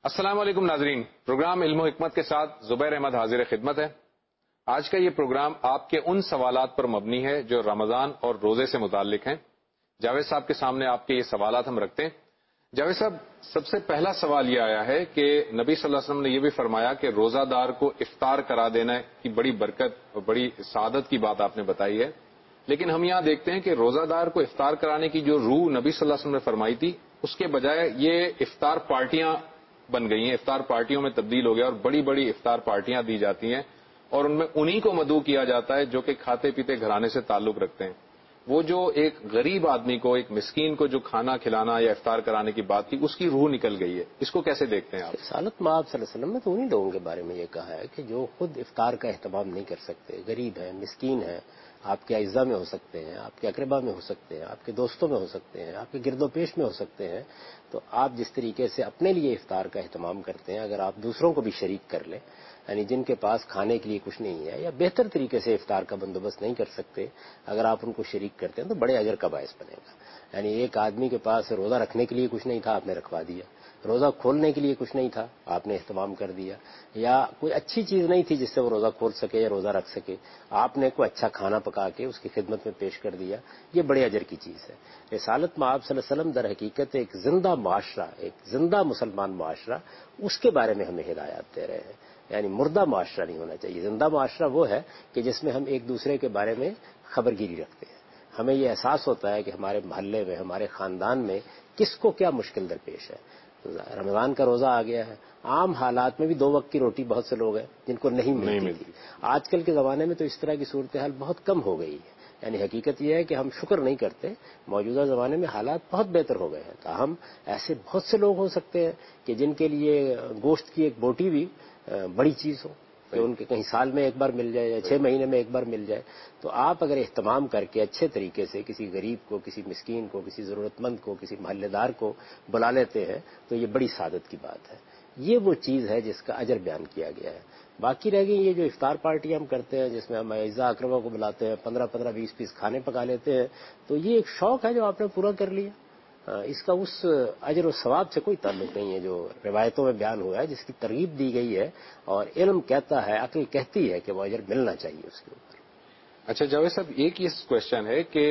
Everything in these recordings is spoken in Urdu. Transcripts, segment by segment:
السلام علیکم ناظرین، پروگرام علم و حکمت کے ساتھ زبیر احمد حاضر خدمت ہے۔ آج کا یہ پروگرام آپ کے ان سوالات پر مبنی ہے جو رمضان اور روزے سے متعلق ہیں۔ جاوید صاحب کے سامنے آپ کے یہ سوالات ہم رکھتے ہیں۔ جاوید صاحب، سب سے پہلا سوال یہ آیا ہے کہ نبی صلی اللہ علیہ وسلم نے یہ بھی فرمایا کہ روزہ دار کو افطار کرا دینا کی بڑی برکت اور بڑی سعادت کی بات آپ نے بتائی ہے، لیکن ہم یہاں دیکھتے ہیں کہ روزہ دار کو افطار کرانے کی جو روح نبی صلی اللہ علیہ وسلم نے فرمائی تھی، اس کے بجائے یہ افطار پارٹیاں بن گئی ہیں، افطار پارٹیوں میں تبدیل ہو گیا اور بڑی بڑی افطار پارٹیاں دی جاتی ہیں اور ان میں انہی کو مدعو کیا جاتا ہے جو کہ کھاتے پیتے گھرانے سے تعلق رکھتے ہیں۔ وہ جو ایک غریب آدمی کو، ایک مسکین کو جو کھانا کھلانا یا افطار کرانے کی بات تھی، اس کی روح نکل گئی ہے۔ اس کو کیسے دیکھتے ہیں آپ؟ رسالت مآب صلی اللہ علیہ وسلم نے تو انہی لوگوں کے بارے میں یہ کہا ہے کہ جو خود افطار کا اہتمام نہیں کر سکتے، غریب ہیں، مسکین ہیں، آپ کے اعزاء میں ہو سکتے ہیں، آپ کے اقربا میں ہو سکتے ہیں، آپ کے دوستوں میں ہو سکتے ہیں، آپ کے گرد و پیش میں ہو سکتے ہیں، تو آپ جس طریقے سے اپنے لیے افطار کا اہتمام کرتے ہیں، اگر آپ دوسروں کو بھی شریک کر لیں، یعنی جن کے پاس کھانے کے لیے کچھ نہیں ہے یا بہتر طریقے سے افطار کا بندوبست نہیں کر سکتے، اگر آپ ان کو شریک کرتے ہیں تو بڑے اجر کا باعث بنے گا۔ یعنی ایک آدمی کے پاس روزہ رکھنے کے لیے کچھ نہیں تھا، آپ نے رکھوا دیا، روزہ کھولنے کے لیے کچھ نہیں تھا، آپ نے اہتمام کر دیا، یا کوئی اچھی چیز نہیں تھی جس سے وہ روزہ کھول سکے یا روزہ رکھ سکے، آپ نے کوئی اچھا کھانا پکا کے اس کی خدمت میں پیش کر دیا، یہ بڑے اجر کی چیز ہے۔ رسالت مآب صلی اللہ علیہ وسلم در حقیقت ایک زندہ معاشرہ، ایک زندہ مسلمان معاشرہ، اس کے بارے میں ہمیں ہدایات دے رہے ہیں۔ یعنی مردہ معاشرہ نہیں ہونا چاہیے، زندہ معاشرہ وہ ہے کہ جس میں ہم ایک دوسرے کے بارے میں خبرگیری رکھتے ہیں، ہمیں یہ احساس ہوتا ہے کہ ہمارے محلے میں، ہمارے خاندان میں کس کو کیا مشکل درپیش ہے۔ رمضان کا روزہ آ گیا ہے، عام حالات میں بھی 2 وقت کی روٹی بہت سے لوگ ہیں جن کو نہیں ملتی تھی۔ آج کل کے زمانے میں تو اس طرح کی صورتحال بہت کم ہو گئی ہے۔ یعنی حقیقت یہ ہے کہ ہم شکر نہیں کرتے، موجودہ زمانے میں حالات بہت بہتر ہو گئے ہیں، تاہم ایسے بہت سے لوگ ہو سکتے ہیں کہ جن کے لیے گوشت کی ایک بوٹی بھی بڑی چیز ہو، کہ ان کے کہیں سال میں ایک بار مل جائے یا 6 مہینے میں ایک بار مل جائے۔ تو آپ اگر اہتمام کر کے اچھے طریقے سے کسی غریب کو، کسی مسکین کو، کسی ضرورت مند کو، کسی محلے دار کو بلا لیتے ہیں تو یہ بڑی سعادت کی بات ہے۔ یہ وہ چیز ہے جس کا اجر بیان کیا گیا ہے۔ باقی رہ گئی یہ جو افطار پارٹی ہم کرتے ہیں جس میں ہم اعزاء اقربا کو بلاتے ہیں، 15 20 پیس کھانے پکا لیتے ہیں، تو یہ ایک شوق ہے جو آپ نے پورا کر لیا۔ اس کا اس اجر و ثواب سے کوئی تعلق نہیں ہے جو روایتوں میں بیان ہوا ہے، جس کی ترغیب دی گئی ہے، اور علم کہتا ہے، عقل کہتی ہے کہ وہ اجر ملنا چاہیے اس کے اوپر۔ اچھا جاوید صاحب، ایک یہ کوشچن ہے کہ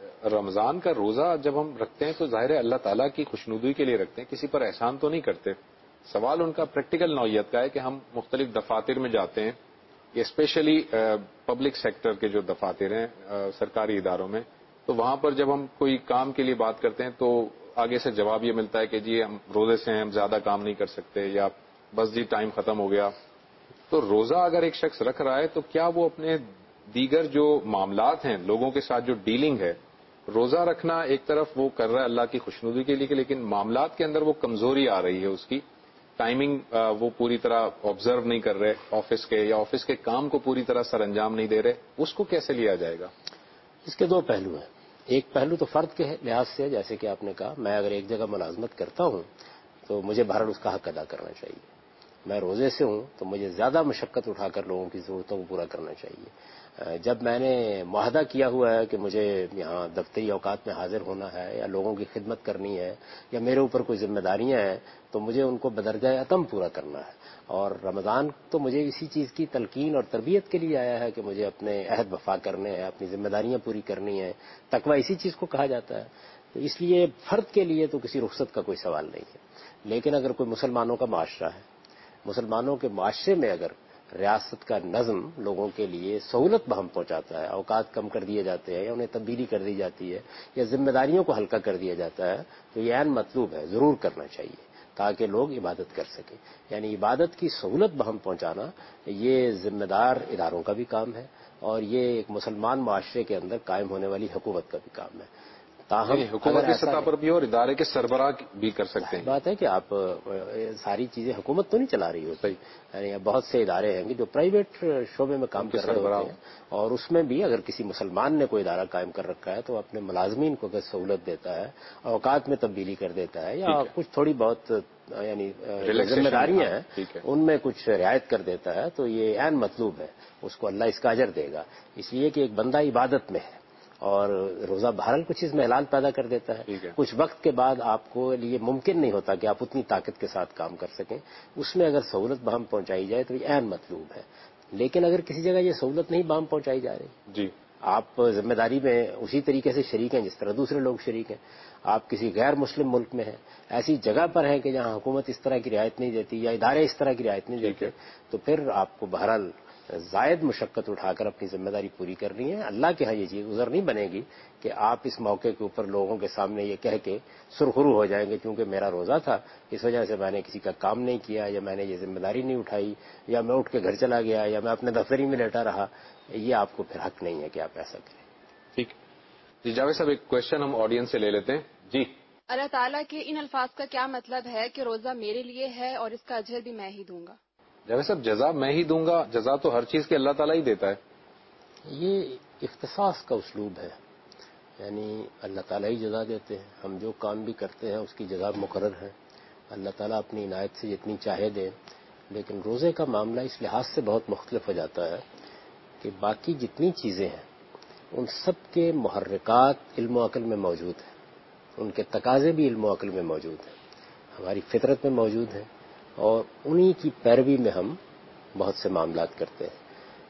رمضان کا روزہ جب ہم رکھتے ہیں تو ظاہر ہے اللہ تعالیٰ کی خوشنودی کے لیے رکھتے ہیں، کسی پر احسان تو نہیں کرتے۔ سوال ان کا پریکٹیکل نوعیت کا ہے کہ ہم مختلف دفاتر میں جاتے ہیں، یہ اسپیشلی پبلک سیکٹر کے جو دفاتر ہیں سرکاری اداروں میں، تو وہاں پر جب ہم کوئی کام کے لیے بات کرتے ہیں تو آگے سے جواب یہ ملتا ہے کہ جی ہم روزے سے ہیں، ہم زیادہ کام نہیں کر سکتے، یا بس جی ٹائم ختم ہو گیا۔ تو روزہ اگر ایک شخص رکھ رہا ہے تو کیا وہ اپنے دیگر جو معاملات ہیں، لوگوں کے ساتھ جو ڈیلنگ ہے، روزہ رکھنا ایک طرف وہ کر رہا ہے اللہ کی خوشنودی کے لیے، لیکن معاملات کے اندر وہ کمزوری آ رہی ہے، اس کی ٹائمنگ وہ پوری طرح آبزرو نہیں کر رہے آفس کے، یا آفس کے کام کو پوری طرح سر انجام نہیں دے رہے، اس کو کیسے لیا جائے گا؟ اس کے 2 پہلو ہیں۔ ایک پہلو تو فرد کے لحاظ سے، جیسے کہ آپ نے کہا، میں اگر ایک جگہ ملازمت کرتا ہوں تو مجھے بہرحال اس کا حق ادا کرنا چاہیے۔ میں روزے سے ہوں تو مجھے زیادہ مشقت اٹھا کر لوگوں کی ضرورتوں کو پورا کرنا چاہیے۔ جب میں نے معاہدہ کیا ہوا ہے کہ مجھے یہاں دفتری اوقات میں حاضر ہونا ہے یا لوگوں کی خدمت کرنی ہے یا میرے اوپر کوئی ذمہ داریاں ہیں، تو مجھے ان کو بدرجہ اتم پورا کرنا ہے۔ اور رمضان تو مجھے اسی چیز کی تلقین اور تربیت کے لیے آیا ہے کہ مجھے اپنے عہد وفا کرنے ہیں، اپنی ذمہ داریاں پوری کرنی ہیں۔ تقویٰ اسی چیز کو کہا جاتا ہے۔ تو اس لیے فرد کے لیے تو کسی رخصت کا کوئی سوال نہیں ہے، لیکن اگر کوئی مسلمانوں کا معاشرہ ہے، مسلمانوں کے معاشرے میں اگر ریاست کا نظم لوگوں کے لیے سہولت بہم پہنچاتا ہے، اوقات کم کر دیے جاتے ہیں یا انہیں تبدیلی کر دی جاتی ہے یا ذمہ داریوں کو ہلکا کر دیا جاتا ہے، تو یہ عین مطلوب ہے، ضرور کرنا چاہیے تاکہ لوگ عبادت کر سکیں۔ یعنی عبادت کی سہولت بہم پہنچانا یہ ذمہ دار اداروں کا بھی کام ہے، اور یہ ایک مسلمان معاشرے کے اندر قائم ہونے والی حکومت کا بھی کام ہے۔ تاہم حکومت کی سطح پر بھی اور ادارے کے سربراہ بھی کر سکتے ہیں۔ بات ہے کہ آپ ساری چیزیں حکومت تو نہیں چلا رہی ہوتی، یعنی بہت سے ادارے ہیں جو پرائیویٹ شعبے میں کام کر رہے ہوتے ہیں، اور اس میں بھی اگر کسی مسلمان نے کوئی ادارہ قائم کر رکھا ہے تو اپنے ملازمین کو اگر سہولت دیتا ہے، اوقات میں تبدیلی کر دیتا ہے، یا کچھ تھوڑی بہت یعنی ذمہ داریاں ہیں ان میں کچھ رعایت کر دیتا ہے، تو یہ عین مطلوب ہے، اس کو اللہ اس کا اجر دے گا۔ اس لیے کہ ایک بندہ عبادت میں ہے، اور روزہ بہرحال کچھ چیز میں حلال پیدا کر دیتا ہے. کچھ وقت کے بعد آپ کو یہ ممکن نہیں ہوتا کہ آپ اتنی طاقت کے ساتھ کام کر سکیں. اس میں اگر سہولت بہم پہنچائی جائے تو یہ عین مطلوب ہے. لیکن اگر کسی جگہ یہ سہولت نہیں بہم پہنچائی جا رہی جی، آپ ذمہ داری میں اسی طریقے سے شریک ہیں جس طرح دوسرے لوگ شریک ہیں. آپ کسی غیر مسلم ملک میں ہیں، ایسی جگہ پر ہیں کہ جہاں حکومت اس طرح کی رعایت نہیں دیتی یا ادارے اس طرح کی رعایت نہیں دیتے، تو پھر آپ کو بہرحال زائد مشقت اٹھا کر اپنی ذمہ داری پوری کرنی ہے. اللہ کے ہاں یہ چیز عذر نہیں بنے گی کہ آپ اس موقع کے اوپر لوگوں کے سامنے یہ کہہ کے سرخرو ہو جائیں گے کیونکہ میرا روزہ تھا اس وجہ سے میں نے کسی کا کام نہیں کیا یا میں نے یہ ذمہ داری نہیں اٹھائی یا میں اٹھ کے گھر چلا گیا یا میں اپنے دفتری میں لیٹا رہا. یہ آپ کو پھر حق نہیں ہے کہ آپ ایسا کریں. ٹھیک جی. جاوید صاحب ایک کوشچن ہم آڈینس سے لے لیتے ہیں. جی، اللہ تعالیٰ کے ان الفاظ کا کیا مطلب ہے کہ روزہ میرے لیے ہے اور اس کا اجر بھی میں ہی دوں گا؟ جاوید صاحب جزا میں ہی دوں گا، جزا تو ہر چیز کے اللہ تعالیٰ ہی دیتا ہے. یہ اختصاص کا اسلوب ہے، یعنی اللہ تعالیٰ ہی جزا دیتے ہیں. ہم جو کام بھی کرتے ہیں اس کی جزا مقرر ہے. اللہ تعالیٰ اپنی عنایت سے جتنی چاہے دے. لیکن روزے کا معاملہ اس لحاظ سے بہت مختلف ہو جاتا ہے کہ باقی جتنی چیزیں ہیں ان سب کے محرکات علم و عقل میں موجود ہیں، ان کے تقاضے بھی علم و عقل میں موجود ہیں، ہماری فطرت میں موجود ہیں، اور انہی کی پیروی میں ہم بہت سے معاملات کرتے ہیں.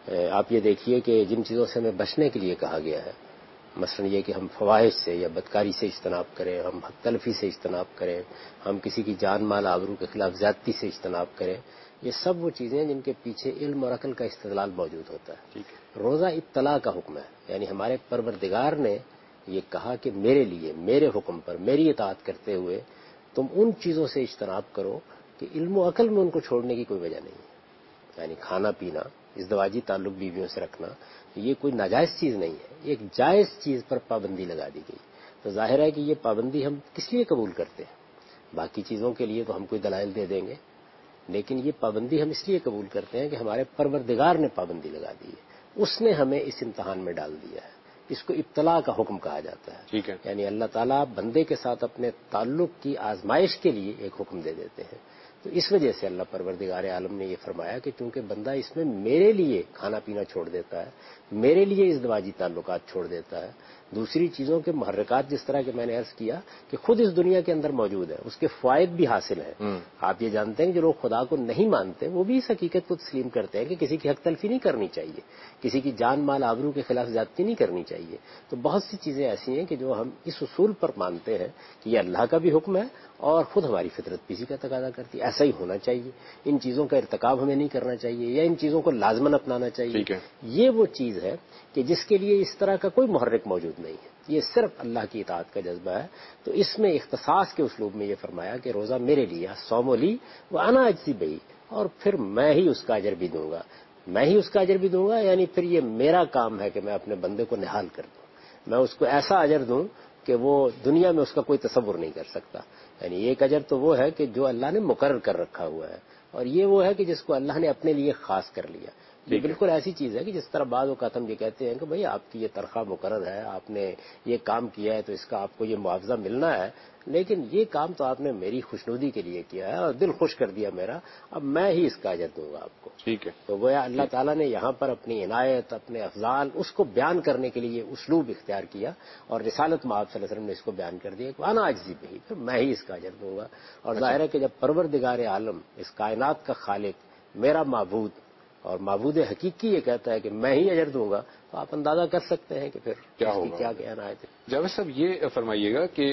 آپ یہ دیکھیے کہ جن چیزوں سے ہمیں بچنے کے لیے کہا گیا ہے، مثلا یہ کہ ہم فواحش سے یا بدکاری سے اجتناب کریں، ہم حق تلفی سے اجتناب کریں، ہم کسی کی جان مال آبرو کے خلاف زیادتی سے اجتناب کریں، یہ سب وہ چیزیں جن کے پیچھے علم اور عقل کا استدلال موجود ہوتا ہے. روزہ اطلاع کا حکم ہے، یعنی ہمارے پروردگار نے یہ کہا کہ میرے لیے میرے حکم پر میری اطاعت کرتے ہوئے تم ان چیزوں سے اجتناب کرو کہ علم و عقل میں ان کو چھوڑنے کی کوئی وجہ نہیں ہے. یعنی کھانا پینا، ازدواجی تعلق بیویوں سے رکھنا، یہ کوئی ناجائز چیز نہیں ہے، ایک جائز چیز پر پابندی لگا دی گئی. تو ظاہر ہے کہ یہ پابندی ہم کس لیے قبول کرتے ہیں؟ باقی چیزوں کے لیے تو ہم کوئی دلائل دے دیں گے، لیکن یہ پابندی ہم اس لیے قبول کرتے ہیں کہ ہمارے پروردگار نے پابندی لگا دی ہے، اس نے ہمیں اس امتحان میں ڈال دیا ہے. اس کو ابتلاء کا حکم کہا جاتا ہے. ٹھیک ہے. یعنی اللہ تعالیٰ بندے کے ساتھ اپنے تعلق کی آزمائش کے لیے ایک حکم دے دیتے ہیں. تو اس وجہ سے اللہ پروردگار عالم نے یہ فرمایا کہ چونکہ بندہ اس میں میرے لیے کھانا پینا چھوڑ دیتا ہے، میرے لیے ازدواجی تعلقات چھوڑ دیتا ہے، دوسری چیزوں کے محرکات جس طرح کہ میں نے عرض کیا کہ خود اس دنیا کے اندر موجود ہے، اس کے فوائد بھی حاصل ہیں. آپ یہ جانتے ہیں کہ جو لوگ خدا کو نہیں مانتے وہ بھی اس حقیقت کو تسلیم کرتے ہیں کہ کسی کی حق تلفی نہیں کرنی چاہیے، کسی کی جان مال آبرو کے خلاف زیادتی نہیں کرنی چاہیے. تو بہت سی چیزیں ایسی ہیں کہ جو ہم اس اصول پر مانتے ہیں کہ یہ اللہ کا بھی حکم ہے اور خود ہماری فطرت بھی اسی کا تقاضا کرتی ہے، ایسا ہی ہونا چاہیے. ان چیزوں کا ارتکاب ہمیں نہیں کرنا چاہیے یا ان چیزوں کو لازماً اپنانا چاہیے. یہ وہ چیز ہے کہ جس کے لیے اس طرح کا کوئی محرک موجود نہیں ہے، یہ صرف اللہ کی اطاعت کا جذبہ ہے. تو اس میں اختصاص کے اسلوب میں یہ فرمایا کہ روزہ میرے لیے صوم لی وانا اجزی بہی، اور پھر میں ہی اس کا اجر بھی دوں گا. میں ہی اس کا اجر بھی دوں گا یعنی پھر یہ میرا کام ہے کہ میں اپنے بندے کو نہال کر دوں، میں اس کو ایسا اجر دوں کہ وہ دنیا میں اس کا کوئی تصور نہیں کر سکتا. یعنی ایک اجر تو وہ ہے کہ جو اللہ نے مقرر کر رکھا ہوا ہے، اور یہ وہ ہے کہ جس کو اللہ نے اپنے لیے خاص کر لیا. یہ بالکل ایسی چیز ہے کہ جس طرح بعض اوقات ہم یہ کہتے ہیں کہ بھئی آپ کی یہ تنخواہ مقرر ہے، آپ نے یہ کام کیا ہے تو اس کا آپ کو یہ معاوضہ ملنا ہے، لیکن یہ کام تو آپ نے میری خوشنودی کے لیے کیا ہے اور دل خوش کر دیا میرا، اب میں ہی اس کا اجر دوں گا آپ کو. ٹھیک ہے. تو گویا اللہ تعالیٰ نے یہاں پر اپنی عنایت، اپنے افضال اس کو بیان کرنے کے لیے اسلوب اختیار کیا، اور رسالت میں آپ صلی اللہ علیہ وسلم نے اس کو بیان کر دیا کہ انا اجزی بہی، پھر میں ہی اس کا اجر دوں گا. اور ظاہر ہے کہ جب پروردگار عالم، اس کائنات کا خالق، میرا معبود اور معبود حقیقی یہ کہتا ہے کہ میں ہی اجر دوں گا، تو آپ اندازہ کر سکتے ہیں کہ پھر کیا اس کی ہوگا. کیا کہنا ہے. جاوید صاحب یہ فرمائیے گا کہ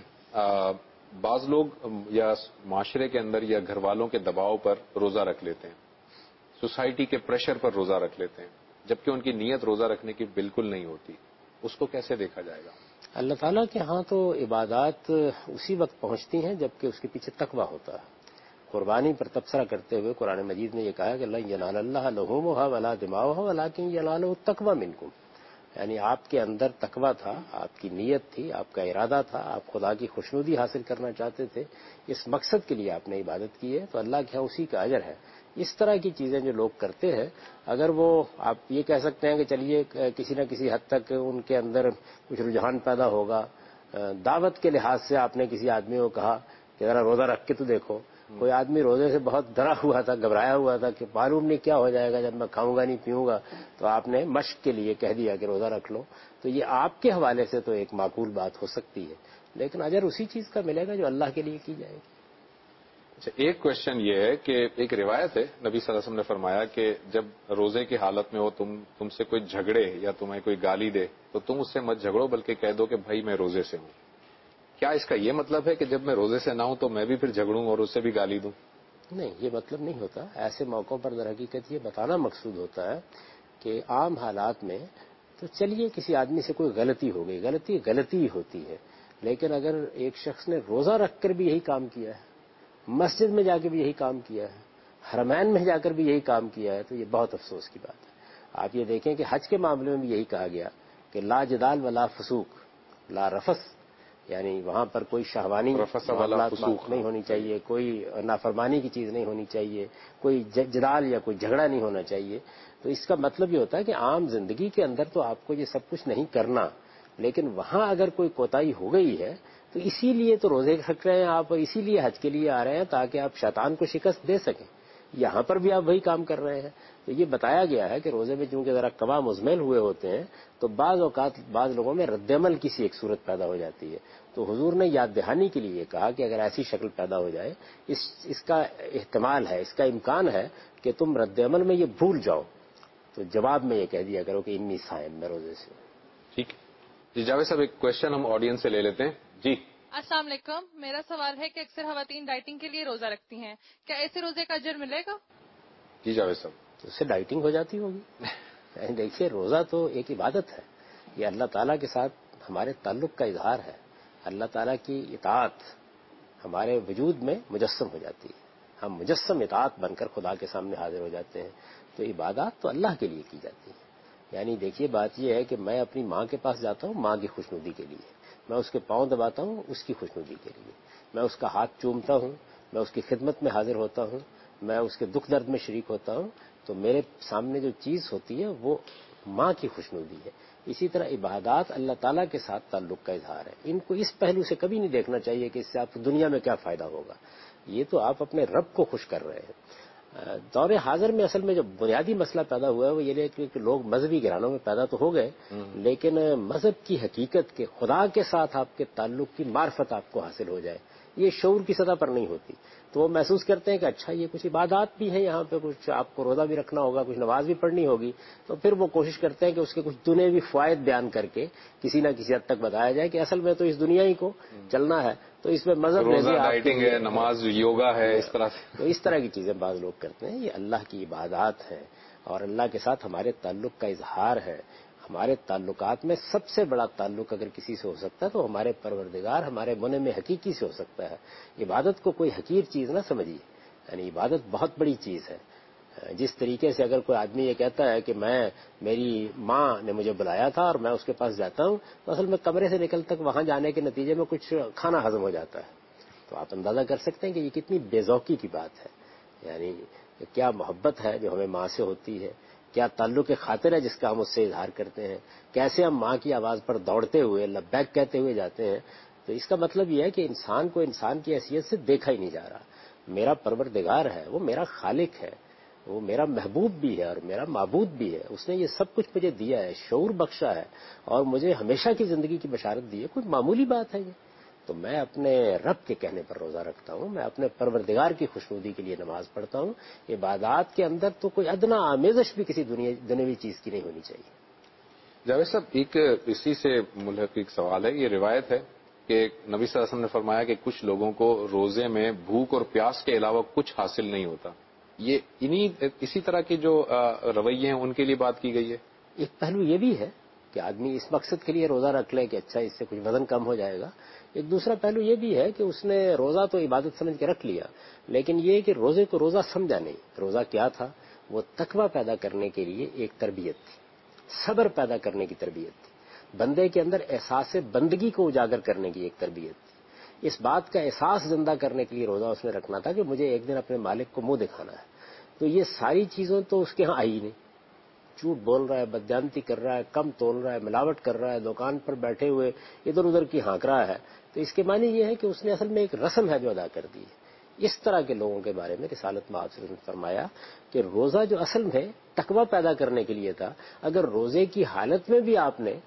بعض لوگ یا معاشرے کے اندر یا گھر والوں کے دباؤ پر روزہ رکھ لیتے ہیں، سوسائٹی کے پریشر پر روزہ رکھ لیتے ہیں، جبکہ ان کی نیت روزہ رکھنے کی بالکل نہیں ہوتی، اس کو کیسے دیکھا جائے گا؟ اللہ تعالیٰ کے ہاں تو عبادات اسی وقت پہنچتی ہیں جبکہ اس کے پیچھے تقویٰ ہوتا ہے. قربانی پر تبصرہ کرتے ہوئے قرآن مجید نے یہ کہا کہ لن ینال اللہ لحومھا ولا دماؤھا ولکن ینالہ التقویٰ منکم. یعنی آپ کے اندر تقویٰ تھا، آپ کی نیت تھی، آپ کا ارادہ تھا، آپ خدا کی خوشنودی حاصل کرنا چاہتے تھے، اس مقصد کے لیے آپ نے عبادت کی ہے تو اللہ کے ہاں اسی کا اجر ہے. اس طرح کی چیزیں جو لوگ کرتے ہیں، اگر وہ آپ یہ کہہ سکتے ہیں کہ چلیے کسی نہ کسی حد تک ان کے اندر کچھ رجحان پیدا ہوگا، دعوت کے لحاظ سے آپ نے کسی آدمی کو کہا کہ ذرا روزہ رکھ کے تو دیکھو، کوئی آدمی روزے سے بہت ڈرا ہوا تھا، گھبرایا ہوا تھا کہ معلوم نہیں کیا ہو جائے گا جب میں کھاؤں گا نہیں پیوں گا، تو آپ نے مشق کے لیے کہہ دیا کہ روزہ رکھ لو. تو یہ آپ کے حوالے سے تو ایک معقول بات ہو سکتی ہے، لیکن اجر اسی چیز کا ملے گا جو اللہ کے لیے کی جائے گی. اچھا، ایک کوشچن یہ ہے کہ ایک روایت ہے، نبی صلی اللہ علیہ وسلم نے فرمایا کہ جب روزے کی حالت میں ہو تم سے کوئی جھگڑے یا تمہیں کوئی گالی دے تو تم اس سے مت جھگڑو، بلکہ کہہ دو کہ بھائی میں روزے سے ہوں. کیا اس کا یہ مطلب ہے کہ جب میں روزے سے نہ ہوں تو میں بھی پھر جھگڑوں اور اس سے بھی گالی دوں؟ نہیں، یہ مطلب نہیں ہوتا. ایسے موقعوں پر در حقیقت یہ بتانا مقصود ہوتا ہے کہ عام حالات میں تو چلیے کسی آدمی سے کوئی غلطی ہو گئی، غلطی ہی ہوتی ہے، لیکن اگر ایک شخص نے روزہ رکھ کر بھی یہی کام کیا ہے، مسجد میں جا کے بھی یہی کام کیا ہے، حرمین میں جا کر بھی یہی کام کیا ہے، تو یہ بہت افسوس کی بات ہے. آپ یہ دیکھیں کہ حج کے معاملے میں بھی یہی کہا گیا کہ لا جدال ولا فسوق لا رفث، یعنی وہاں پر کوئی شہوانی رفث ولا فسوق نہیں ہونی چاہیے، کوئی نافرمانی کی چیز نہیں ہونی چاہیے، کوئی جدال یا کوئی جھگڑا نہیں ہونا چاہیے. تو اس کا مطلب یہ ہوتا ہے کہ عام زندگی کے اندر تو آپ کو یہ سب کچھ نہیں کرنا، لیکن وہاں اگر کوئی کوتاہی ہو گئی ہے تو اسی لیے تو روزے رکھ رہے ہیں آپ، اسی لیے حج کے لیے آ رہے ہیں تاکہ آپ شیطان کو شکست دے سکیں. یہاں پر بھی آپ وہی کام کر رہے ہیں. تو یہ بتایا گیا ہے کہ روزے میں چونکہ ذرا قوا مزمل ہوئے ہوتے ہیں تو بعض اوقات بعض لوگوں میں رد عمل کی سی ایک صورت پیدا ہو جاتی ہے. تو حضور نے یاد دہانی کے لیے کہا کہ اگر ایسی شکل پیدا ہو جائے، اس کا احتمال ہے، اس کا امکان ہے کہ تم رد عمل میں یہ بھول جاؤ، تو جواب میں یہ کہہ دیا کرو کہ انی صائم، میں روزے سے. ٹھیک ہے جی. جاوید صاحب ایک کوشچن ہم آڈینس سے لے لیتے ہیں. جی السلام علیکم. میرا سوال ہے کہ اکثر خواتین ڈائٹنگ کے لیے روزہ رکھتی ہیں، کیا ایسے روزے کا اجر ملے گا؟ جی جاوید صاحب. تو اس سے ڈائٹنگ ہو جاتی ہوگی. دیکھیے روزہ تو ایک عبادت ہے، یہ اللہ تعالیٰ کے ساتھ ہمارے تعلق کا اظہار ہے. اللہ تعالیٰ کی اطاعت ہمارے وجود میں مجسم ہو جاتی ہے، ہم مجسم اطاعت بن کر خدا کے سامنے حاضر ہو جاتے ہیں. تو عبادات تو اللہ کے لیے کی جاتی ہے. یعنی دیکھیے بات یہ ہے کہ میں اپنی ماں کے پاس جاتا ہوں ماں کی خوشنودی کے لیے، میں اس کے پاؤں دباتا ہوں اس کی خوشنودی کے لیے، میں اس کا ہاتھ چومتا ہوں، میں اس کی خدمت میں حاضر ہوتا ہوں، میں اس کے دکھ درد میں شریک ہوتا ہوں. تو میرے سامنے جو چیز ہوتی ہے وہ ماں کی خوشنودی ہے. اسی طرح عبادات اللہ تعالیٰ کے ساتھ تعلق کا اظہار ہے. ان کو اس پہلو سے کبھی نہیں دیکھنا چاہیے کہ اس سے آپ کو دنیا میں کیا فائدہ ہوگا. یہ تو آپ اپنے رب کو خوش کر رہے ہیں. دور حاضر میں اصل میں جو بنیادی مسئلہ پیدا ہوا ہے وہ یہ ہے کہ لوگ مذہبی گھرانوں میں پیدا تو ہو گئے، لیکن مذہب کی حقیقت کے خدا کے ساتھ آپ کے تعلق کی معرفت آپ کو حاصل ہو جائے، یہ شعور کی سطح پر نہیں ہوتی. تو وہ محسوس کرتے ہیں کہ اچھا یہ کچھ عبادات بھی ہیں، یہاں پہ کچھ آپ کو روزہ بھی رکھنا ہوگا، کچھ نماز بھی پڑھنی ہوگی. تو پھر وہ کوشش کرتے ہیں کہ اس کے کچھ دنیاوی فوائد بیان کر کے کسی نہ کسی حد تک بتایا جائے کہ اصل میں تو اس دنیا ہی کو چلنا ہے، تو اس میں مذہب روزہ ڈائٹنگ ہے، نماز یوگا ہے، اس طرح سے. تو اس طرح کی چیزیں بعض لوگ کرتے ہیں. یہ اللہ کی عبادات ہیں اور اللہ کے ساتھ ہمارے تعلق کا اظہار ہے. ہمارے تعلقات میں سب سے بڑا تعلق اگر کسی سے ہو سکتا ہے تو ہمارے پروردگار، ہمارے منعم حقیقی سے ہو سکتا ہے. عبادت کو کوئی حقیر چیز نہ سمجھیے، یعنی عبادت بہت بڑی چیز ہے. جس طریقے سے اگر کوئی آدمی یہ کہتا ہے کہ میری ماں نے مجھے بلایا تھا اور میں اس کے پاس جاتا ہوں، تو اصل میں کمرے سے نکل تک وہاں جانے کے نتیجے میں کچھ کھانا ہضم ہو جاتا ہے. تو آپ اندازہ کر سکتے ہیں کہ یہ کتنی بے ذوقی کی بات ہے. یعنی کیا محبت ہے جو ہمیں ماں سے ہوتی ہے، کیا تعلق خاطر ہے جس کا ہم اس سے اظہار کرتے ہیں، کیسے ہم ماں کی آواز پر دوڑتے ہوئے لبیک کہتے ہوئے جاتے ہیں. تو اس کا مطلب یہ ہے کہ انسان کو انسان کی حیثیت سے دیکھا ہی نہیں جا رہا. میرا پروردگار ہے، وہ میرا خالق ہے، وہ میرا محبوب بھی ہے اور میرا معبود بھی ہے. اس نے یہ سب کچھ مجھے دیا ہے، شعور بخشا ہے اور مجھے ہمیشہ کی زندگی کی بشارت دی ہے. کوئی معمولی بات ہے یہ؟ تو میں اپنے رب کے کہنے پر روزہ رکھتا ہوں، میں اپنے پروردگار کی خوشنودی کے لیے نماز پڑھتا ہوں. عبادات کے اندر تو کوئی ادنا آمیزش بھی کسی دنیاوی چیز کی نہیں ہونی چاہیے. جاوید صاحب ایک اسی سے ملحق ایک سوال ہے. یہ روایت ہے کہ نبی صلی اللہ علیہ وسلم نے فرمایا کہ کچھ لوگوں کو روزے میں بھوک اور پیاس کے علاوہ کچھ حاصل نہیں ہوتا. یہ اسی طرح کے جو رویے ہیں ان کے لیے بات کی گئی ہے. ایک پہلو یہ بھی ہے کہ آدمی اس مقصد کے لیے روزہ رکھ لے کہ اچھا اس سے کچھ وزن کم ہو جائے گا. ایک دوسرا پہلو یہ بھی ہے کہ اس نے روزہ تو عبادت سمجھ کے رکھ لیا، لیکن یہ کہ روزے کو روزہ سمجھا نہیں. روزہ کیا تھا؟ وہ تقویٰ پیدا کرنے کے لیے ایک تربیت تھی، صبر پیدا کرنے کی تربیت تھی، بندے کے اندر احساس بندگی کو اجاگر کرنے کی ایک تربیت تھی. اس بات کا احساس زندہ کرنے کے لیے روزہ اس نے رکھنا تھا کہ مجھے ایک دن اپنے مالک کو منہ دکھانا ہے. تو یہ ساری چیزوں تو اس کے ہاں آئی نہیں. جھوٹ بول رہا ہے، بددیانتی کر رہا ہے، کم تول رہا ہے، ملاوٹ کر رہا ہے، دکان پر بیٹھے ہوئے ادھر ادھر کی ہانک رہا ہے. تو اس کے معنی یہ ہے کہ اس نے اصل میں ایک رسم ہے جو ادا کر دی ہے. اس طرح کے لوگوں کے بارے میں رسالت مآب صلی اللہ علیہ وسلم نے فرمایا کہ روزہ جو اصل میں تقویٰ پیدا کرنے کے لیے تھا، اگر روزے کی حالت میں بھی آپ نے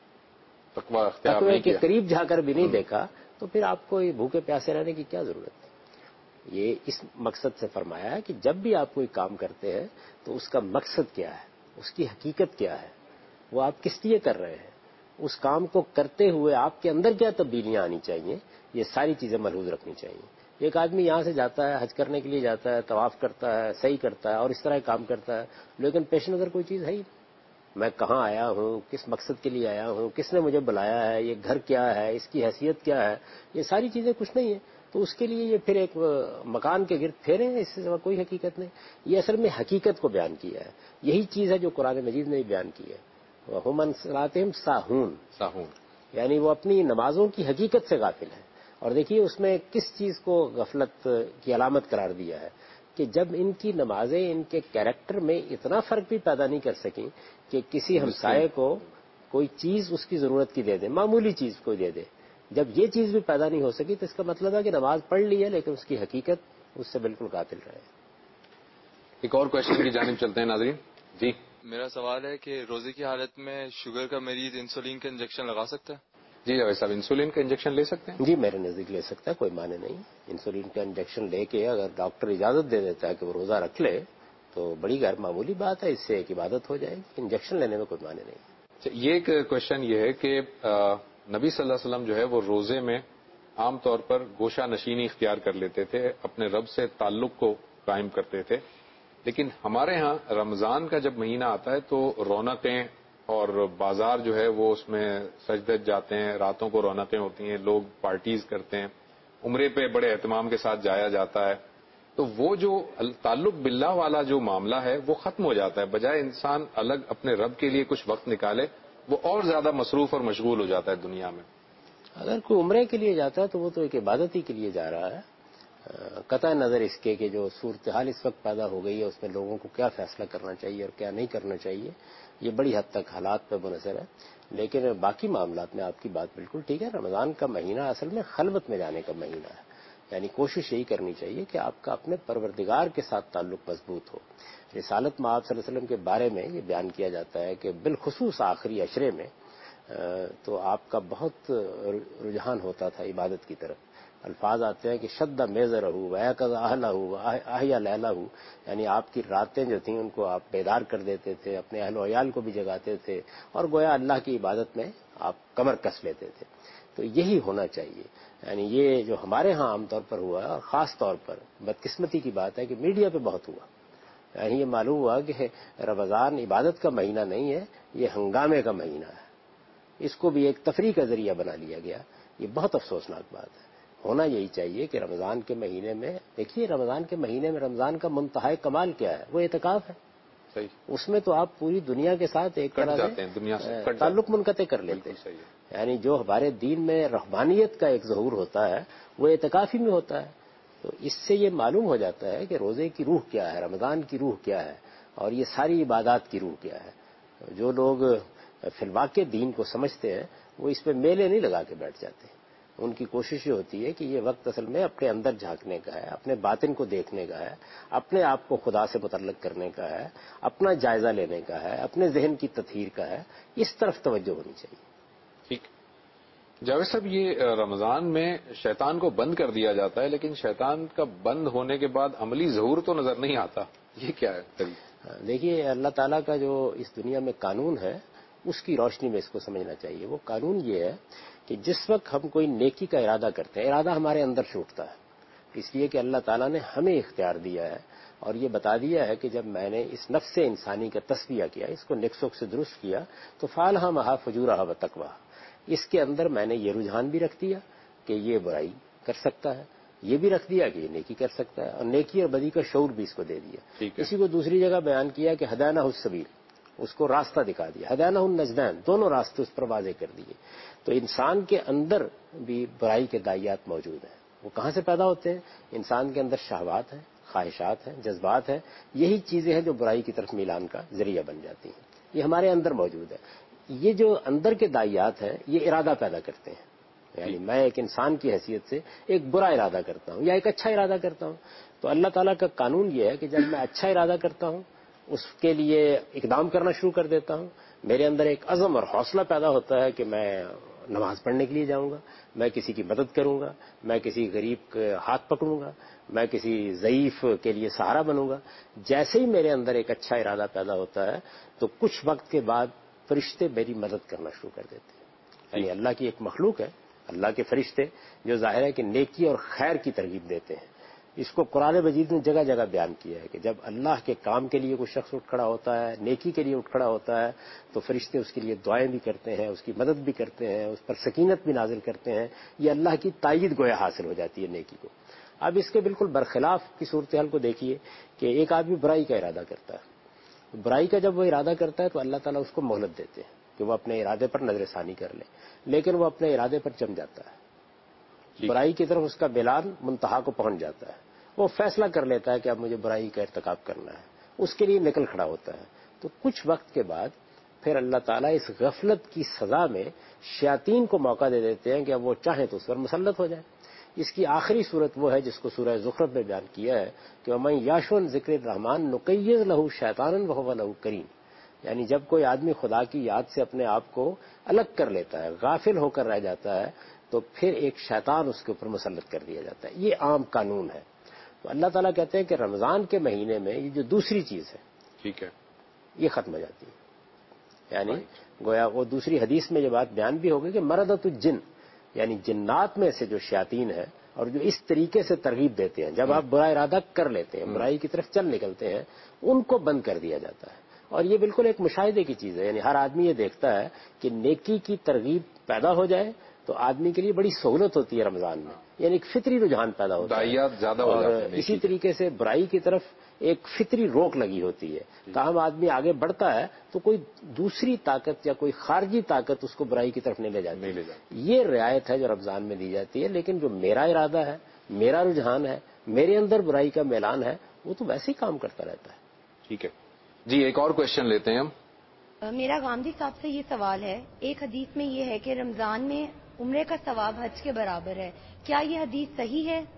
تقوی کے قریب جا کر بھی نہیں دیکھا تو پھر آپ کو یہ بھوکے پیاسے رہنے کی کیا ضرورت ہے؟ یہ اس مقصد سے فرمایا ہے کہ جب بھی آپ کوئی کام کرتے ہیں تو اس کا مقصد کیا ہے، اس کی حقیقت کیا ہے، وہ آپ کس لیے کر رہے ہیں، اس کام کو کرتے ہوئے آپ کے اندر کیا تبدیلیاں آنی چاہیے، یہ ساری چیزیں ملحوظ رکھنی چاہیے۔ ایک آدمی یہاں سے جاتا ہے، حج کرنے کے لیے جاتا ہے، طواف کرتا ہے، صحیح کرتا ہے اور اس طرح کام کرتا ہے، لیکن پیش نظر کوئی چیز ہے ہی، میں کہاں آیا ہوں، کس مقصد کے لیے آیا ہوں، کس نے مجھے بلایا ہے، یہ گھر کیا ہے، اس کی حیثیت کیا ہے، یہ ساری چیزیں کچھ نہیں ہیں، تو اس کے لیے یہ پھر ایک مکان کے گرد پھیرے ہیں، اس سے سوا کوئی حقیقت نہیں۔ یہ اصل میں حقیقت کو بیان کیا ہے، یہی چیز ہے جو قرآن مجید نے بھی بیان کی ہے، وَهُمْ عَنْ صَلَاتِهِمْ سَاهُونَ، یعنی وہ اپنی نمازوں کی حقیقت سے غافل ہیں۔ اور دیکھیے اس میں کس چیز کو غفلت کی علامت قرار دیا ہے کہ جب ان کی نمازیں ان کے کیریکٹر میں اتنا فرق بھی پیدا نہیں کر سکیں کہ کسی ہمسائے کو کوئی چیز اس کی ضرورت کی دے دے، معمولی چیز کوئی دے دے، جب یہ چیز بھی پیدا نہیں ہو سکی تو اس کا مطلب ہے کہ نماز پڑھ لی ہے لیکن اس کی حقیقت اس سے بالکل غافل رہے۔ ایک اور کوشچن کی جانب چلتے ہیں ناظرین جی۔ میرا سوال ہے کہ روزے کی حالت میں شوگر کا مریض انسولین کا انجیکشن لگا سکتا ہے؟ جی جاوید صاحب، انسولین کا انجیکشن لے سکتے ہیں؟ جی میرے نزدیک لے سکتا ہے، کوئی معنی نہیں۔ انسولین کا انجیکشن لے کے اگر ڈاکٹر اجازت دے دیتا ہے کہ وہ روزہ رکھ لے تو بڑی غیر معمولی بات ہے، اس سے ایک عبادت ہو جائے گی، انجیکشن لینے میں کوئی معنی نہیں۔ یہ ایک کوشچن یہ ہے کہ نبی صلی اللہ علیہ وسلم جو ہے وہ روزے میں عام طور پر گوشہ نشینی اختیار کر لیتے تھے، اپنے رب سے تعلق کو قائم کرتے تھے، لیکن ہمارے ہاں رمضان کا جب مہینہ آتا ہے تو رونقیں اور بازار جو ہے وہ اس میں سجدت جاتے ہیں، راتوں کو رونقیں ہوتی ہیں، لوگ پارٹیز کرتے ہیں، عمرے پہ بڑے اہتمام کے ساتھ جایا جاتا ہے، تو وہ جو تعلق باللہ والا جو معاملہ ہے وہ ختم ہو جاتا ہے، بجائے انسان الگ اپنے رب کے لیے کچھ وقت نکالے وہ اور زیادہ مصروف اور مشغول ہو جاتا ہے دنیا میں۔ اگر کوئی عمرے کے لیے جاتا ہے تو وہ تو ایک عبادت ہی کے لیے جا رہا ہے، قطع نظر اس کے کہ جو صورتحال اس وقت پیدا ہو گئی ہے اس میں لوگوں کو کیا فیصلہ کرنا چاہیے اور کیا نہیں کرنا چاہیے، یہ بڑی حد تک حالات پہ منحصر ہے، لیکن باقی معاملات میں آپ کی بات بالکل ٹھیک ہے۔ رمضان کا مہینہ اصل میں خلوت میں جانے کا مہینہ ہے، یعنی کوشش یہی کرنی چاہیے کہ آپ کا اپنے پروردگار کے ساتھ تعلق مضبوط ہو۔ رسالت مآب صلی اللہ علیہ وسلم کے بارے میں یہ بیان کیا جاتا ہے کہ بالخصوص آخری عشرے میں تو آپ کا بہت رجحان ہوتا تھا عبادت کی طرف۔ الفاظ آتے ہیں کہ شد میزرہ ویقظ اہلہ احیا لیلہ، یعنی آپ کی راتیں جو تھیں ان کو آپ بیدار کر دیتے تھے، اپنے اہل و عیال کو بھی جگاتے تھے اور گویا اللہ کی عبادت میں آپ کمر کس لیتے تھے۔ تو یہی ہونا چاہیے، یعنی یہ جو ہمارے ہاں عام طور پر ہوا ہے اور خاص طور پر بدقسمتی کی بات ہے کہ میڈیا پہ بہت ہوا، یعنی یہ معلوم ہوا کہ رمضان عبادت کا مہینہ نہیں ہے، یہ ہنگامے کا مہینہ ہے، اس کو بھی ایک تفریح کا ذریعہ بنا لیا گیا۔ یہ بہت افسوسناک بات ہے۔ ہونا یہی چاہیے کہ رمضان کے مہینے میں دیکھیے، رمضان کے مہینے میں رمضان کا منتہائی کمال کیا ہے، وہ اعتکاف ہے۔ صحیح، اس میں تو آپ پوری دنیا کے ساتھ ایک طرح سے تعلق منقطع کر لیتے ہیں، یعنی جو ہمارے دین میں رہبانیت کا ایک ظہور ہوتا ہے وہ اعتکافی میں ہوتا ہے۔ تو اس سے یہ معلوم ہو جاتا ہے کہ روزے کی روح کیا ہے، رمضان کی روح کیا ہے اور یہ ساری عبادات کی روح کیا ہے۔ جو لوگ فی الواقع دین کو سمجھتے ہیں وہ اس پہ میلے نہیں لگا کے بیٹھ جاتے، ان کی کوشش یہ ہوتی ہے کہ یہ وقت اصل میں اپنے اندر جھانکنے کا ہے، اپنے باطن کو دیکھنے کا ہے، اپنے آپ کو خدا سے متعلق کرنے کا ہے، اپنا جائزہ لینے کا ہے، اپنے ذہن کی تطہیر کا ہے، اس طرف توجہ ہونی چاہیے۔ ٹھیک جاوید صاحب، یہ رمضان میں شیطان کو بند کر دیا جاتا ہے لیکن شیطان کا بند ہونے کے بعد عملی ظہور تو نظر نہیں آتا، یہ کیا ہے؟ دیکھیے، اللہ تعالیٰ کا جو اس دنیا میں قانون ہے اس کی روشنی میں اس کو سمجھنا چاہیے۔ وہ قانون یہ ہے کہ جس وقت ہم کوئی نیکی کا ارادہ کرتے ہیں، ارادہ ہمارے اندر چھوٹتا ہے، اس لیے کہ اللہ تعالیٰ نے ہمیں اختیار دیا ہے اور یہ بتا دیا ہے کہ جب میں نے اس نفس انسانی کا تصفیہ کیا، اس کو نیک سوک سے درست کیا تو فالہا مہا فجورہا و تقواہا، اس کے اندر میں نے یہ رجحان بھی رکھ دیا کہ یہ برائی کر سکتا ہے، یہ بھی رکھ دیا کہ یہ نیکی کر سکتا ہے، اور نیکی اور بدی کا شعور بھی اس کو دے دیا۔ اسی کو دوسری جگہ بیان کیا کہ ہدانہ السبیل، اس کو راستہ دکھا دیا، ہدانہ النجدین، دونوں راستے اس پر واضح کر دیے۔ تو انسان کے اندر بھی برائی کے داعیات موجود ہیں، وہ کہاں سے پیدا ہوتے ہیں؟ انسان کے اندر شہوات ہیں، خواہشات ہیں، جذبات ہیں، یہی چیزیں ہیں جو برائی کی طرف میلان کا ذریعہ بن جاتی ہیں، یہ ہمارے اندر موجود ہے۔ یہ جو اندر کے داعیات ہیں یہ ارادہ پیدا کرتے ہیں، یعنی میں ایک انسان کی حیثیت سے ایک برا ارادہ کرتا ہوں یا ایک اچھا ارادہ کرتا ہوں، تو اللہ تعالیٰ کا قانون یہ ہے کہ جب میں اچھا ارادہ کرتا ہوں اس کے لیے اقدام کرنا شروع کر دیتا ہوں، میرے اندر ایک عزم اور حوصلہ پیدا ہوتا ہے کہ میں نماز پڑھنے کے لیے جاؤں گا، میں کسی کی مدد کروں گا، میں کسی غریب کے ہاتھ پکڑوں گا، میں کسی ضعیف کے لیے سہارا بنوں گا۔ جیسے ہی میرے اندر ایک اچھا ارادہ پیدا ہوتا ہے تو کچھ وقت کے بعد فرشتے میری مدد کرنا شروع کر دیتے ہیں۔ یعنی اللہ کی ایک مخلوق ہے، اللہ کے فرشتے، جو ظاہر ہے کہ نیکی اور خیر کی ترغیب دیتے ہیں۔ اس کو قرآن مجید نے جگہ جگہ بیان کیا ہے کہ جب اللہ کے کام کے لیے کوئی شخص اٹھ کھڑا ہوتا ہے، نیکی کے لیے اٹھ کھڑا ہوتا ہے، تو فرشتے اس کے لیے دعائیں بھی کرتے ہیں، اس کی مدد بھی کرتے ہیں، اس پر سکینت بھی نازل کرتے ہیں۔ یہ اللہ کی تائید گویا حاصل ہو جاتی ہے نیکی کو۔ اب اس کے بالکل برخلاف کی صورتحال کو دیکھیے کہ ایک آدمی برائی کا ارادہ کرتا ہے، برائی کا جب وہ ارادہ کرتا ہے تو اللہ تعالیٰ اس کو مہلت دیتے ہیں کہ وہ اپنے ارادے پر نظر ثانی کر لے، لیکن وہ اپنے ارادے پر جم جاتا ہے، برائی کی طرف اس کا میلان منتہا کو پہنچ جاتا ہے، وہ فیصلہ کر لیتا ہے کہ اب مجھے برائی کا ارتکاب کرنا ہے، اس کے لیے نکل کھڑا ہوتا ہے۔ تو کچھ وقت کے بعد پھر اللہ تعالیٰ اس غفلت کی سزا میں شیاطین کو موقع دے دیتے ہیں کہ اب وہ چاہیں تو اس پر مسلط ہو جائے۔ اس کی آخری صورت وہ ہے جس کو سورہ زخرف میں بیان کیا ہے کہ وَمَن یَعْشُ عَن ذِکْرِ الرَّحْمَٰنِ نُقَیِّضْ لَهُ شَیْطَانًا وَهُوَ لَهُ قَرِینٌ، یعنی جب کوئی آدمی خدا کی یاد سے اپنے آپ کو الگ کر لیتا ہے، غافل ہو کر رہ جاتا ہے، تو پھر ایک شیطان اس کے اوپر مسلط کر دیا جاتا ہے۔ یہ عام قانون ہے۔ تو اللہ تعالیٰ کہتے ہیں کہ رمضان کے مہینے میں یہ جو دوسری چیز ہے، ٹھیک ہے، یہ ختم ہو جاتی ہے۔ یعنی گویا وہ دوسری حدیث میں یہ بات بیان بھی ہوگی کہ مردۃ الجن، یعنی جنات میں سے جو شیاطین ہیں اور جو اس طریقے سے ترغیب دیتے ہیں، جب آپ برا ارادہ کر لیتے ہیں، برائی کی طرف چل نکلتے ہیں، ان کو بند کر دیا جاتا ہے۔ اور یہ بالکل ایک مشاہدے کی چیز ہے، یعنی ہر آدمی یہ دیکھتا ہے کہ نیکی کی ترغیب پیدا ہو جائے تو آدمی کے لیے بڑی سہولت ہوتی ہے رمضان میں، یعنی ایک فطری رجحان پیدا ہوتا ہے، داعیات زیادہ ہو جاتے ہیں، اسی طریقے سے برائی کی طرف ایک فطری روک لگی ہوتی ہے۔ تاہم آدمی آگے بڑھتا ہے تو کوئی دوسری طاقت یا کوئی خارجی طاقت اس کو برائی کی طرف نہیں لے جاتی۔ یہ رعایت ہے جو رمضان میں دی جاتی ہے، لیکن جو میرا ارادہ ہے، میرا رجحان ہے، میرے اندر برائی کا میلان ہے، وہ تو ویسے ہی کام کرتا رہتا ہے۔ ٹھیک ہے جی، ایک اور کوشچن لیتے ہیں ہم۔ میرا گاندھی صاحب سے یہ سوال ہے، ایک حدیث میں یہ ہے کہ رمضان میں عمرے کا ثواب حج کے برابر ہے، کیا یہ حدیث صحیح ہے؟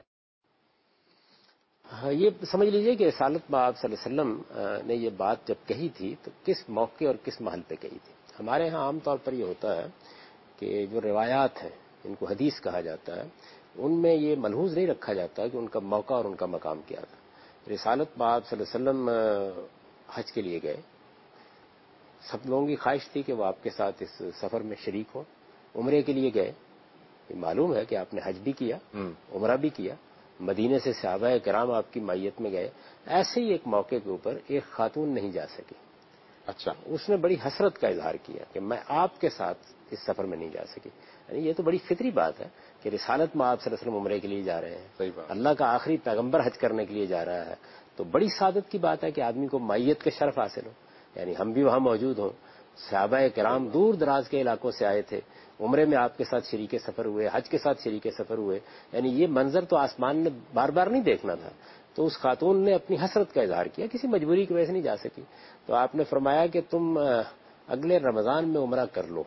یہ سمجھ لیجئے کہ رسالت میں آپ صلی اللہ علیہ وسلم نے یہ بات جب کہی تھی تو کس موقع اور کس محل پہ کہی تھی۔ ہمارے ہاں عام طور پر یہ ہوتا ہے کہ جو روایات ہیں ان کو حدیث کہا جاتا ہے، ان میں یہ ملحوظ نہیں رکھا جاتا کہ ان کا موقع اور ان کا مقام کیا تھا۔ رسالت میں آپ صلی اللہ علیہ وسلم حج کے لیے گئے، سب لوگوں کی خواہش تھی کہ وہ آپ کے ساتھ اس سفر میں شریک ہوں۔ عمرے کے لیے گئے، یہ معلوم ہے کہ آپ نے حج بھی کیا، عمرہ بھی کیا، مدینے سے صحابہ کرام آپ کی معیت میں گئے۔ ایسے ہی ایک موقع کے اوپر ایک خاتون نہیں جا سکی۔ اچھا، اس نے بڑی حسرت کا اظہار کیا کہ میں آپ کے ساتھ اس سفر میں نہیں جا سکی۔ یعنی یہ تو بڑی فطری بات ہے کہ رسالت میں آپ صلی اللہ علیہ وسلم عمرے کے لیے جا رہے ہیں، اللہ کا آخری پیغمبر حج کرنے کے لیے جا رہا ہے، تو بڑی سعادت کی بات ہے کہ آدمی کو معیت کا شرف حاصل ہو، یعنی ہم بھی وہاں موجود ہوں۔ صحابہ کرام دور دراز کے علاقوں سے آئے تھے، عمرے میں آپ کے ساتھ شریک سفر ہوئے، حج کے ساتھ شریک سفر ہوئے، یعنی یہ منظر تو آسمان نے بار بار نہیں دیکھنا تھا۔ تو اس خاتون نے اپنی حسرت کا اظہار کیا، کسی مجبوری کی وجہ سے نہیں جا سکی، تو آپ نے فرمایا کہ تم اگلے رمضان میں عمرہ کر لو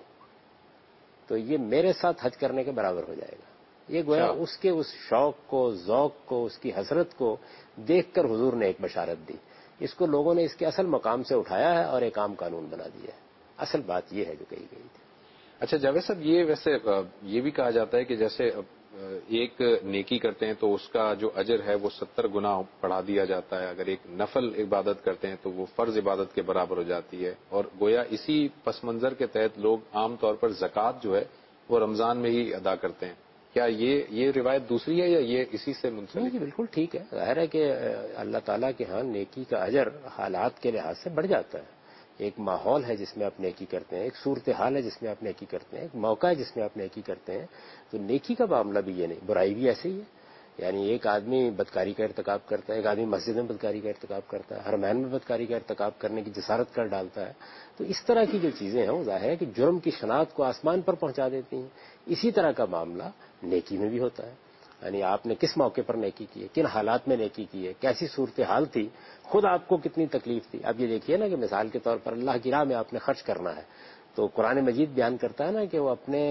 تو یہ میرے ساتھ حج کرنے کے برابر ہو جائے گا۔ یہ گویا اس کے اس شوق کو، ذوق کو، اس کی حسرت کو دیکھ کر حضور نے ایک بشارت دی۔ اس کو لوگوں نے اس کے اصل مقام سے اٹھایا ہے اور ایک عام قانون بنا دیا ہے۔ اصل بات یہ ہے جو کہی گئی تھی۔ اچھا جاوید صاحب، یہ ویسے یہ بھی کہا جاتا ہے کہ جیسے ایک نیکی کرتے ہیں تو اس کا جو اجر ہے وہ 70 گنا بڑھا دیا جاتا ہے، اگر ایک نفل عبادت کرتے ہیں تو وہ فرض عبادت کے برابر ہو جاتی ہے، اور گویا اسی پس منظر کے تحت لوگ عام طور پر زکوٰۃ جو ہے وہ رمضان میں ہی ادا کرتے ہیں۔ کیا یہ روایت دوسری ہے یا یہ اسی سے منسلک؟ جی بالکل ٹھیک ہے۔ ظاہر ہے کہ اللہ تعالیٰ کے ہاں نیکی کا اجر حالات کے لحاظ سے بڑھ جاتا ہے۔ ایک ماحول ہے جس میں آپ نیکی کرتے ہیں، ایک صورتحال ہے جس میں آپ نیکی کرتے ہیں، ایک موقع ہے جس میں آپ نیکی کرتے ہیں، تو نیکی کا معاملہ بھی یہ نہیں، برائی بھی ایسے ہی ہے۔ یعنی ایک آدمی بدکاری کا ارتکاب کرتا ہے، ایک آدمی مسجد میں بدکاری کا ارتکاب کرتا ہے، حرمین میں بدکاری کا ارتکاب کرنے کی جسارت کر ڈالتا ہے، تو اس طرح کی جو چیزیں ہیں وہ ظاہر ہے کہ جرم کی شناخت کو آسمان پر پہنچا دیتی ہیں۔ اسی طرح کا معاملہ نیکی میں بھی ہوتا ہے، یعنی آپ نے کس موقع پر نیکی کی ہے، کن حالات میں نیکی کی ہے، کیسی صورتحال تھی، خود آپ کو کتنی تکلیف تھی۔ اب یہ دیکھیے نا کہ مثال کے طور پر اللہ کی راہ میں آپ نے خرچ کرنا ہے، تو قرآن مجید بیان کرتا ہے نا کہ وہ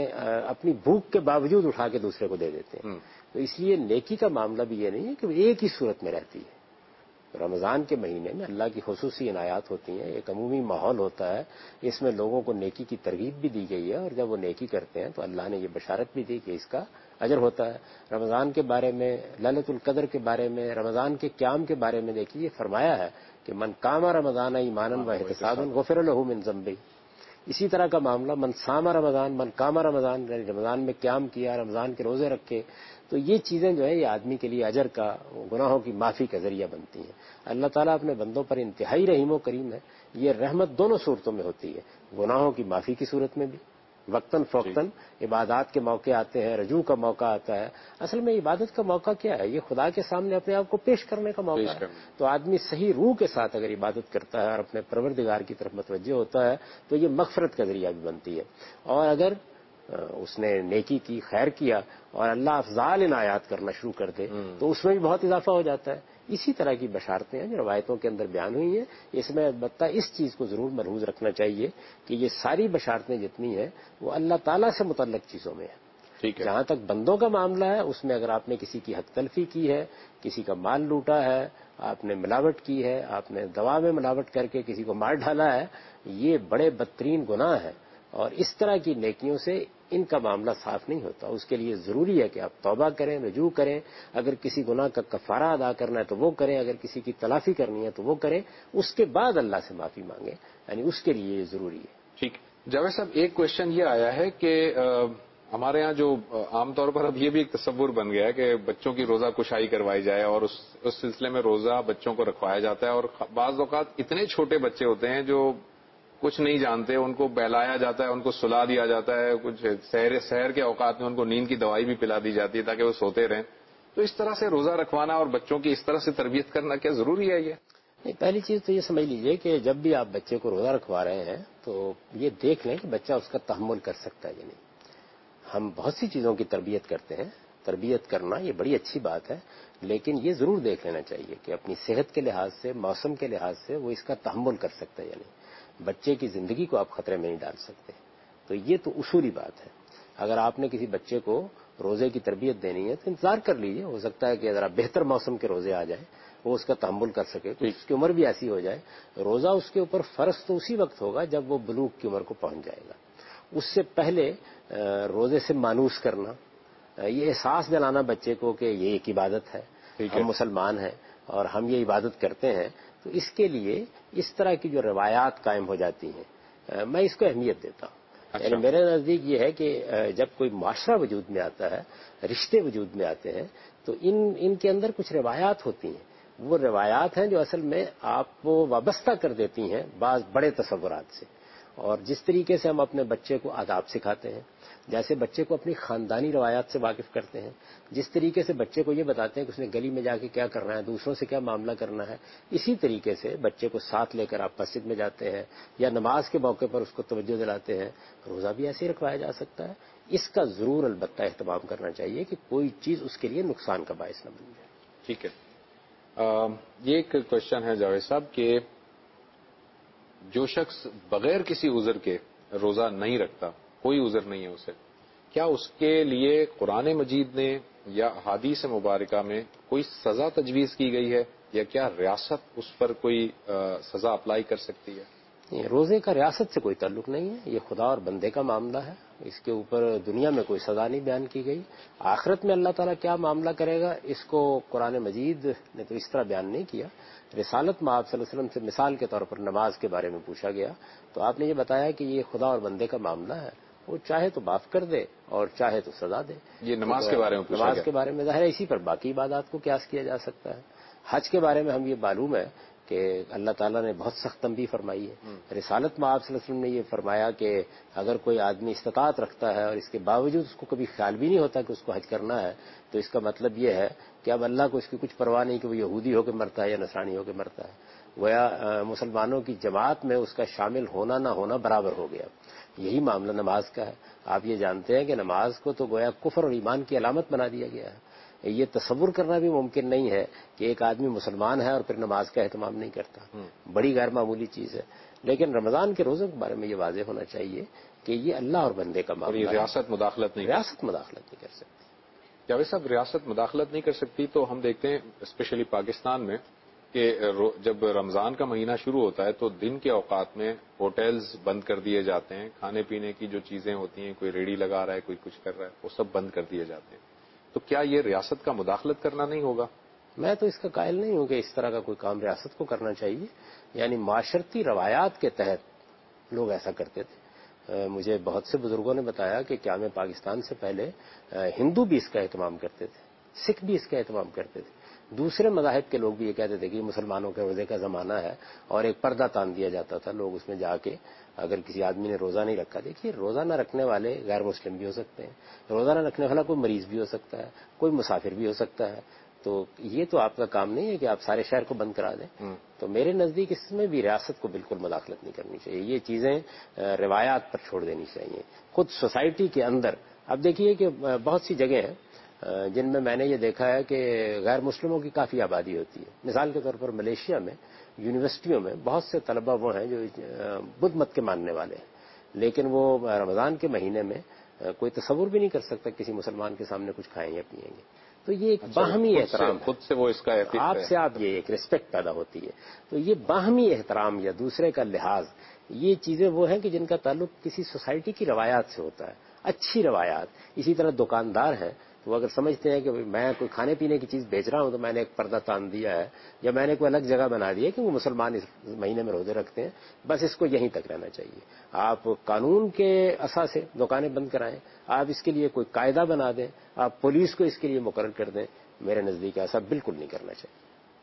اپنی بھوک کے باوجود اٹھا کے دوسرے کو دے دیتے ہیں. تو اس لیے نیکی کا معاملہ بھی یہ نہیں ہے کہ وہ ایک ہی صورت میں رہتی ہے. رمضان کے مہینے میں اللہ کی خصوصی عنایات ہوتی ہیں, ایک عمومی ماحول ہوتا ہے, اس میں لوگوں کو نیکی کی ترغیب بھی دی گئی ہے, اور جب وہ نیکی کرتے ہیں تو اللہ نے یہ بشارت بھی دی کہ اس کا اجر ہوتا ہے. رمضان کے بارے میں, لیلۃ القدر کے بارے میں, رمضان کے قیام کے بارے میں دیکھیے فرمایا ہے کہ من قام رمضان ایمانا واحتسابا غفر له من ذنبه. اسی طرح کا معاملہ من صام رمضان, من قام رمضان, یعنی رمضان میں قیام کیا, رمضان کے روزے رکھے, تو یہ چیزیں جو ہے یہ آدمی کے لیے اجر کا, گناہوں کی معافی کا ذریعہ بنتی ہیں. اللہ تعالیٰ اپنے بندوں پر انتہائی رحیم و کریم ہے. یہ رحمت دونوں صورتوں میں ہوتی ہے, گناہوں کی معافی کی صورت میں بھی, وقتاً فوقتاً عبادات کے موقع آتے ہیں, رجوع کا موقع آتا ہے. اصل میں عبادت کا موقع کیا ہے؟ یہ خدا کے سامنے اپنے آپ کو پیش کرنے کا موقع ہے. تو آدمی صحیح روح کے ساتھ اگر عبادت کرتا ہے اور اپنے پروردگار کی طرف متوجہ ہوتا ہے تو یہ مغفرت کا ذریعہ بھی بنتی ہے. اور اگر اس نے نیکی کی, خیر کیا, اور اللہ افضال عنایات کرنا شروع کر دے تو اس میں بھی بہت اضافہ ہو جاتا ہے. اسی طرح کی بشارتیں ہیں جو روایتوں کے اندر بیان ہوئی ہیں. اس میں البتہ اس چیز کو ضرور ملحوظ رکھنا چاہیے کہ یہ ساری بشارتیں جتنی ہیں وہ اللہ تعالیٰ سے متعلق چیزوں میں ہیں. جہاں تک بندوں کا معاملہ ہے اس میں اگر آپ نے کسی کی حق تلفی کی ہے, کسی کا مال لوٹا ہے, آپ نے ملاوٹ کی ہے, آپ نے دوا میں ملاوٹ کر کے کسی کو مار ڈالا ہے, یہ بڑے بدترین گناہ ہیں. اور اس طرح کی نیکیوں سے ان کا معاملہ صاف نہیں ہوتا. اس کے لیے ضروری ہے کہ آپ توبہ کریں, رجوع کریں. اگر کسی گناہ کا کفارہ ادا کرنا ہے تو وہ کریں, اگر کسی کی تلافی کرنی ہے تو وہ کریں, اس کے بعد اللہ سے معافی مانگیں. یعنی اس کے لیے یہ ضروری ہے. ٹھیک. جاوید صاحب, ایک کوشچن یہ آیا ہے کہ ہمارے ہاں جو عام طور پر اب یہ بھی ایک تصور بن گیا ہے کہ بچوں کی روزہ کشائی کروائی جائے, اور اس سلسلے میں روزہ بچوں کو رکھوایا جاتا ہے. اور بعض اوقات اتنے چھوٹے بچے ہوتے ہیں جو کچھ نہیں جانتے, ان کو بہلایا جاتا ہے, ان کو سلا دیا جاتا ہے, کچھ سحر کے اوقات میں ان کو نیند کی دوائی بھی پلا دی جاتی ہے تاکہ وہ سوتے رہیں. تو اس طرح سے روزہ رکھوانا اور بچوں کی اس طرح سے تربیت کرنا کیا ضروری ہے؟ یہ نہیں, پہلی چیز تو یہ سمجھ لیجئے کہ جب بھی آپ بچے کو روزہ رکھوا رہے ہیں تو یہ دیکھ لیں کہ بچہ اس کا تحمل کر سکتا ہے یا نہیں. ہم بہت سی چیزوں کی تربیت کرتے ہیں, تربیت کرنا یہ بڑی اچھی بات ہے, لیکن یہ ضرور دیکھ لینا چاہیے کہ اپنی صحت کے لحاظ سے, موسم کے لحاظ سے وہ اس کا تحمل کر سکتا ہے یا نہیں. بچے کی زندگی کو آپ خطرے میں نہیں ڈال سکتے. تو یہ تو اصولی بات ہے. اگر آپ نے کسی بچے کو روزے کی تربیت دینی ہے تو انتظار کر لیجئے, ہو سکتا ہے کہ ذرا بہتر موسم کے روزے آ جائیں, وہ اس کا تحمل کر سکے, تو اس کی عمر بھی ایسی ہو جائے. روزہ اس کے اوپر فرض تو اسی وقت ہوگا جب وہ بلوغ کی عمر کو پہنچ جائے گا. اس سے پہلے روزے سے مانوس کرنا, یہ احساس دلانا بچے کو کہ یہ ایک عبادت ہے, ہم مسلمان ہیں اور ہم یہ عبادت کرتے ہیں, تو اس کے لیے اس طرح کی جو روایات قائم ہو جاتی ہیں میں اس کو اہمیت دیتا ہوں. یعنی میرے نزدیک یہ ہے کہ جب کوئی معاشرہ وجود میں آتا ہے, رشتے وجود میں آتے ہیں, تو ان کے اندر کچھ روایات ہوتی ہیں. وہ روایات ہیں جو اصل میں آپ کو وابستہ کر دیتی ہیں بعض بڑے تصورات سے. اور جس طریقے سے ہم اپنے بچے کو آداب سکھاتے ہیں, جیسے بچے کو اپنی خاندانی روایات سے واقف کرتے ہیں, جس طریقے سے بچے کو یہ بتاتے ہیں کہ اس نے گلی میں جا کے کیا کرنا ہے, دوسروں سے کیا معاملہ کرنا ہے, اسی طریقے سے بچے کو ساتھ لے کر آپ مسجد میں جاتے ہیں یا نماز کے موقع پر اس کو توجہ دلاتے ہیں. روزہ بھی ایسے ہی رکھوایا جا سکتا ہے. اس کا ضرور البتہ اہتمام کرنا چاہیے کہ کوئی چیز اس کے لیے نقصان کا باعث نہ بن جائے. ٹھیک ہے. یہ ایک کوشچن ہے جاوید صاحب کہ جو شخص بغیر کسی عذر کے روزہ نہیں رکھتا, کوئی عذر نہیں ہے اسے, کیا اس کے لیے قرآن مجید نے یا احادیث مبارکہ میں کوئی سزا تجویز کی گئی ہے, یا کیا ریاست اس پر کوئی سزا اپلائی کر سکتی ہے؟ روزے کا ریاست سے کوئی تعلق نہیں ہے, یہ خدا اور بندے کا معاملہ ہے. اس کے اوپر دنیا میں کوئی سزا نہیں بیان کی گئی. آخرت میں اللہ تعالیٰ کیا معاملہ کرے گا اس کو قرآن مجید نے تو اس طرح بیان نہیں کیا. رسالت میں آپ صلی اللہ علیہ وسلم سے مثال کے طور پر نماز کے بارے میں پوچھا گیا تو آپ نے یہ بتایا کہ یہ خدا اور بندے کا معاملہ ہے, وہ چاہے تو معاف کر دے اور چاہے تو سزا دے. یہ نماز کے بارے میں پوچھا نماز گیا. کے بارے میں ظاہر ہے اسی پر باقی عبادات کو قیاس کیا جا سکتا ہے. حج کے بارے میں ہم یہ معلوم ہے کہ اللہ تعالیٰ نے بہت سخت تنبیہ فرمائی ہے. رسالت میں آپ صلی اللہ علیہ وسلم نے یہ فرمایا کہ اگر کوئی آدمی استطاعت رکھتا ہے اور اس کے باوجود اس کو کبھی خیال بھی نہیں ہوتا کہ اس کو حج کرنا ہے, تو اس کا مطلب یہ ہے کہ اب اللہ کو اس کی کچھ پرواہ نہیں کہ وہ یہودی ہو کے مرتا ہے یا نصرانی ہو کے مرتا ہے. گویا مسلمانوں کی جماعت میں اس کا شامل ہونا نہ ہونا برابر ہو گیا. یہی معاملہ نماز کا ہے. آپ یہ جانتے ہیں کہ نماز کو تو گویا کفر اور ایمان کی علامت بنا دیا گیا ہے. یہ تصور کرنا بھی ممکن نہیں ہے کہ ایک آدمی مسلمان ہے اور پھر نماز کا اہتمام نہیں کرتا. بڑی غیر معمولی چیز ہے. لیکن رمضان کے روزوں کے بارے میں یہ واضح ہونا چاہیے کہ یہ اللہ اور بندے کا معاملہ ہے. ریاست مداخلت نہیں کر سکتی. جاوید صاحب، ریاست مداخلت نہیں کر سکتی تو ہم دیکھتے ہیں اسپیشلی پاکستان میں کہ جب رمضان کا مہینہ شروع ہوتا ہے تو دن کے اوقات میں ہوٹلز بند کر دیے جاتے ہیں. کھانے پینے کی جو چیزیں ہوتی ہیں، کوئی ریڑھی لگا رہا ہے، کوئی کچھ کر رہا ہے، وہ سب بند کر دیے جاتے ہیں. تو کیا یہ ریاست کا مداخلت کرنا نہیں ہوگا؟ میں تو اس کا قائل نہیں ہوں کہ اس طرح کا کوئی کام ریاست کو کرنا چاہیے. یعنی معاشرتی روایات کے تحت لوگ ایسا کرتے تھے. مجھے بہت سے بزرگوں نے بتایا کہ قیام پاکستان سے پہلے ہندو بھی اس کا اہتمام کرتے تھے، سکھ بھی اس کا اہتمام کرتے تھے. دوسرے مذاہب کے لوگ بھی یہ کہتے تھے کہ مسلمانوں کے روزے کا زمانہ ہے اور ایک پردہ تان دیا جاتا تھا. لوگ اس میں جا کے اگر کسی آدمی نے روزہ نہیں رکھا، دیکھیے روزہ نہ رکھنے والے غیر مسلم بھی ہو سکتے ہیں، روزہ نہ رکھنے والا کوئی مریض بھی ہو سکتا ہے، کوئی مسافر بھی ہو سکتا ہے. تو یہ تو آپ کا کام نہیں ہے کہ آپ سارے شہر کو بند کرا دیں. تو میرے نزدیک اس میں بھی ریاست کو بالکل مداخلت نہیں کرنی چاہیے. یہ چیزیں روایات پر چھوڑ دینی چاہیے. خود سوسائٹی کے اندر اب دیکھیے کہ بہت سی جگہیں ہیں جن میں نے یہ دیکھا ہے کہ غیر مسلموں کی کافی آبادی ہوتی ہے. مثال کے طور پر ملیشیا میں یونیورسٹیوں میں بہت سے طلبہ وہ ہیں جو بدھ مت کے ماننے والے ہیں، لیکن وہ رمضان کے مہینے میں کوئی تصور بھی نہیں کر سکتا کسی مسلمان کے سامنے کچھ کھائیں یا پیئیں گے. تو یہ ایک باہمی احترام خود سے وہ اس کا آپ سے آپ یہ ایک ریسپیکٹ پیدا ہوتی ہے. تو یہ باہمی احترام یا دوسرے کا لحاظ، یہ چیزیں وہ ہیں کہ جن کا تعلق کسی سوسائٹی کی روایات سے ہوتا ہے، اچھی روایات. اسی طرح دکاندار ہیں تو وہ اگر سمجھتے ہیں کہ میں کوئی کھانے پینے کی چیز بیچ رہا ہوں تو میں نے ایک پردہ تان دیا ہے یا میں نے کوئی الگ جگہ بنا دی ہے کہ وہ مسلمان اس مہینے میں روزے رکھتے ہیں، بس اس کو یہیں تک رہنا چاہیے. آپ قانون کے اساس سے دکانیں بند کرائیں، آپ اس کے لیے کوئی قاعدہ بنا دیں، آپ پولیس کو اس کے لیے مقرر کر دیں. میرے نزدیک ایسا بالکل نہیں کرنا چاہیے.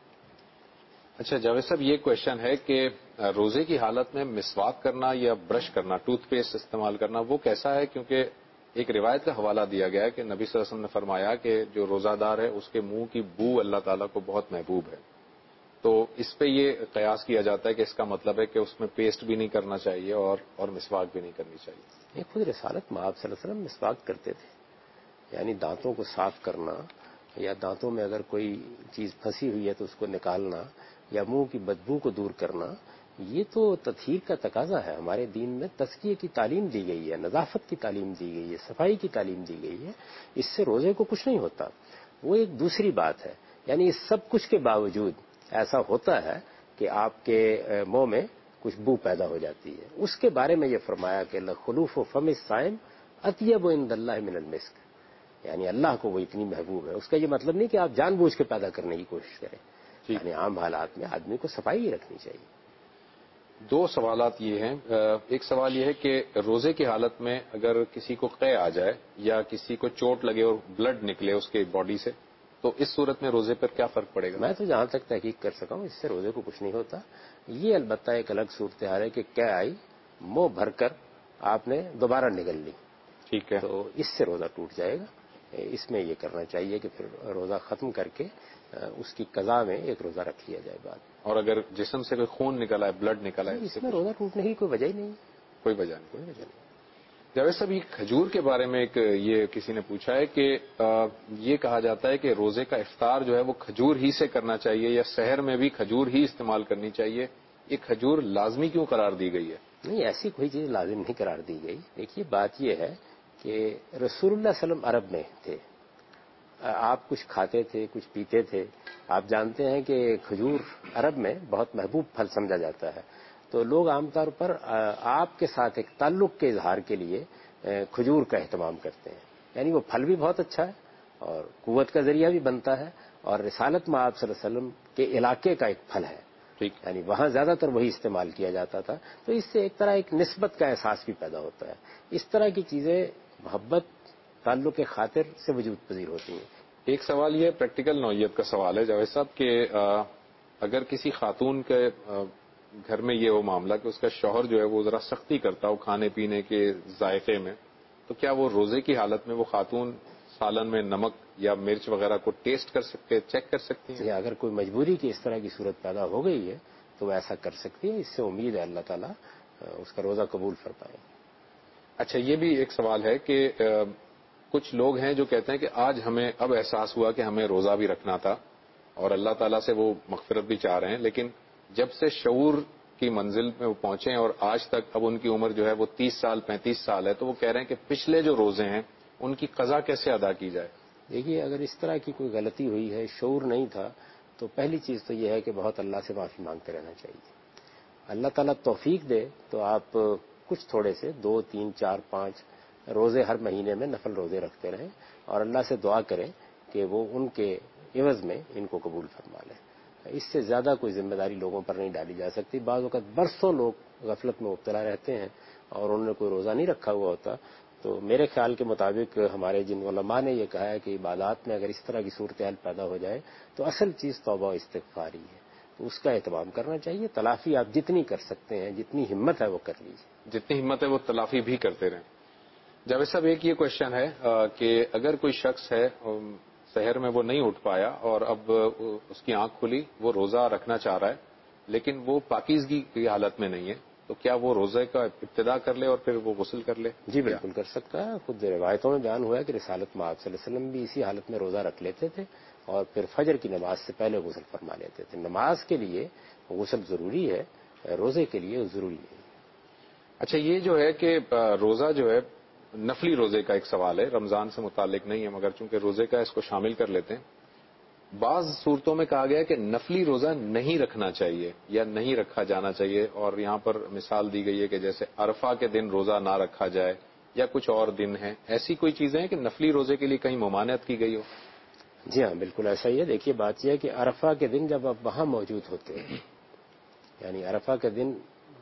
اچھا جاوید صاحب، یہ کوشچن ہے کہ روزے کی حالت میں مسواک کرنا یا برش کرنا، ٹوتھ پیسٹ استعمال کرنا، وہ کیسا ہے؟ کیونکہ ایک روایت کا حوالہ دیا گیا ہے کہ نبی صلی اللہ علیہ وسلم نے فرمایا کہ جو روزہ دار ہے اس کے منہ کی بو اللہ تعالیٰ کو بہت محبوب ہے. تو اس پہ یہ قیاس کیا جاتا ہے کہ اس کا مطلب ہے کہ اس میں پیسٹ بھی نہیں کرنا چاہیے اور مسواک بھی نہیں کرنی چاہیے. یہ خود رسالت میں آپ صلی اللہ علیہ وسلم مسواک کرتے تھے. یعنی دانتوں کو صاف کرنا یا دانتوں میں اگر کوئی چیز پھنسی ہوئی ہے تو اس کو نکالنا یا منہ کی بدبو کو دور کرنا، یہ تو تطہیر کا تقاضا ہے. ہمارے دین میں تزکیے کی تعلیم دی گئی ہے، نظافت کی تعلیم دی گئی ہے، صفائی کی تعلیم دی گئی ہے. اس سے روزے کو کچھ نہیں ہوتا. وہ ایک دوسری بات ہے. یعنی اس سب کچھ کے باوجود ایسا ہوتا ہے کہ آپ کے منہ میں کچھ بو پیدا ہو جاتی ہے. اس کے بارے میں یہ فرمایا کہ لخلوف فم الصائم اطیب عند اللہ من المسک. یعنی اللہ کو وہ اتنی محبوب ہے. اس کا یہ مطلب نہیں کہ آپ جان بوجھ کے پیدا کرنے کی کوشش کریں. یعنی عام حالات میں آدمی کو صفائی ہی رکھنی چاہیے. دو سوالات یہ ہیں. ایک سوال یہ ہے کہ روزے کی حالت میں اگر کسی کو قے آ جائے یا کسی کو چوٹ لگے اور بلڈ نکلے اس کے باڈی سے، تو اس صورت میں روزے پر کیا فرق پڑے گا؟ میں تو جہاں تک تحقیق کر سکا ہوں اس سے روزے کو کچھ نہیں ہوتا. یہ البتہ ایک الگ صورتحال ہے کہ قے آئی، منہ بھر کر آپ نے دوبارہ نگل لی، ٹھیک ہے، تو اس سے روزہ ٹوٹ جائے گا. اس میں یہ کرنا چاہیے کہ پھر روزہ ختم کر کے اس کی قضا میں ایک روزہ رکھ لیا جائے بعد. اور اگر جسم سے کوئی خون نکلا ہے، بلڈ نکلا ہے، اس میں روزہ ٹوٹنے کی کوئی وجہ ہی نہیں. کوئی وجہ نہیں. جاوید صاحب، یہ کھجور کے بارے میں ایک یہ کسی نے پوچھا ہے کہ یہ کہا جاتا ہے کہ روزے کا افطار جو ہے وہ کھجور ہی سے کرنا چاہیے یا سحر میں بھی کھجور ہی استعمال کرنی چاہیے. یہ کھجور لازمی کیوں قرار دی گئی ہے؟ نہیں، ایسی کوئی چیز لازم نہیں قرار دی گئی. دیکھیے بات یہ ہے کہ رسول اللہ صلی اللہ علیہ وسلم عرب میں تھے، آپ کچھ کھاتے تھے، کچھ پیتے تھے. آپ جانتے ہیں کہ کھجور عرب میں بہت محبوب پھل سمجھا جاتا ہے. تو لوگ عام طور پر آپ کے ساتھ ایک تعلق کے اظہار کے لیے کھجور کا اہتمام کرتے ہیں. یعنی وہ پھل بھی بہت اچھا ہے اور قوت کا ذریعہ بھی بنتا ہے، اور رسالت میں آپ صلی اللہ علیہ وسلم کے علاقے کا ایک پھل ہے. یعنی وہاں زیادہ تر وہی استعمال کیا جاتا تھا. تو اس سے ایک طرح ایک نسبت کا احساس بھی پیدا ہوتا ہے. اس طرح کی چیزیں محبت، تعلق کے خاطر سے وجود پذیر ہوتی ہیں. ایک سوال یہ پریکٹیکل نوعیت کا سوال ہے جاوید صاحب کہ اگر کسی خاتون کے گھر میں یہ ہو معاملہ کہ اس کا شوہر جو ہے وہ ذرا سختی کرتا ہو کھانے پینے کے ذائقے میں، تو کیا وہ روزے کی حالت میں وہ خاتون سالن میں نمک یا مرچ وغیرہ کو ٹیسٹ کر سکتے، چیک کر سکتی ہیں؟ اگر کوئی مجبوری کی اس طرح کی صورت پیدا ہو گئی ہے تو وہ ایسا کر سکتی ہے. اس سے امید ہے اللہ تعالیٰ اس کا روزہ قبول فرمائے. اچھا، یہ بھی ایک سوال ہے کہ کچھ لوگ ہیں جو کہتے ہیں کہ آج ہمیں اب احساس ہوا کہ ہمیں روزہ بھی رکھنا تھا اور اللہ تعالیٰ سے وہ مغفرت بھی چاہ رہے ہیں، لیکن جب سے شعور کی منزل میں وہ پہنچے اور آج تک اب ان کی عمر جو ہے وہ 30 سال 35 سال ہے، تو وہ کہہ رہے ہیں کہ پچھلے جو روزے ہیں ان کی قضا کیسے ادا کی جائے؟ دیکھیے، اگر اس طرح کی کوئی غلطی ہوئی ہے، شعور نہیں تھا، تو پہلی چیز تو یہ ہے کہ بہت اللہ سے معافی مانگتے رہنا چاہیے. اللہ تعالیٰ توفیق دے تو آپ کچھ تھوڑے سے 2 3 4 5 روزے ہر مہینے میں نفل روزے رکھتے رہیں اور اللہ سے دعا کریں کہ وہ ان کے عوض میں ان کو قبول فرما لے. اس سے زیادہ کوئی ذمہ داری لوگوں پر نہیں ڈالی جا سکتی. بعض اوقات برسوں لوگ غفلت میں مبتلا رہتے ہیں اور انہوں نے کوئی روزہ نہیں رکھا ہوا ہوتا. تو میرے خیال کے مطابق ہمارے جن علماء نے یہ کہا ہے کہ عبادات میں اگر اس طرح کی صورتحال پیدا ہو جائے تو اصل چیز توبہ و استغفار ہی ہے، تو اس کا اہتمام کرنا چاہیے. تلافی آپ جتنی کر سکتے ہیں، جتنی ہمت ہے وہ کر لیجیے. جتنی ہمت ہے وہ تلافی بھی کرتے رہیں. جاوید صاحب، ایک یہ کوشچن ہے کہ اگر کوئی شخص ہے سحر میں وہ نہیں اٹھ پایا اور اب اس کی آنکھ کھلی، وہ روزہ رکھنا چاہ رہا ہے لیکن وہ پاکیزگی کی حالت میں نہیں ہے، تو کیا وہ روزے کا ابتدا کر لے اور پھر وہ غسل کر لے؟ جی بالکل کر سکتا ہے. خود روایتوں میں بیان ہوا ہے کہ رسالت میں آپ صلی اللہ علیہ وسلم بھی اسی حالت میں روزہ رکھ لیتے تھے اور پھر فجر کی نماز سے پہلے غسل فرما لیتے تھے. نماز کے لیے غسل ضروری ہے، روزے کے لیے ضروری ہے. اچھا، یہ جو ہے کہ روزہ جو ہے نفلی روزے کا ایک سوال ہے، رمضان سے متعلق نہیں ہے مگر چونکہ روزے کا اس کو شامل کر لیتے ہیں. بعض صورتوں میں کہا گیا ہے کہ نفلی روزہ نہیں رکھنا چاہیے یا نہیں رکھا جانا چاہیے، اور یہاں پر مثال دی گئی ہے کہ جیسے عرفہ کے دن روزہ نہ رکھا جائے یا کچھ اور دن ہیں. ایسی کوئی چیزیں ہیں کہ نفلی روزے کے لیے کہیں ممانعت کی گئی ہو؟ جی ہاں، بالکل ایسا ہی ہے. دیکھیے، بات یہ ہے کہ عرفہ کے دن جب آپ وہاں موجود ہوتے ہیں، یعنی عرفہ کے دن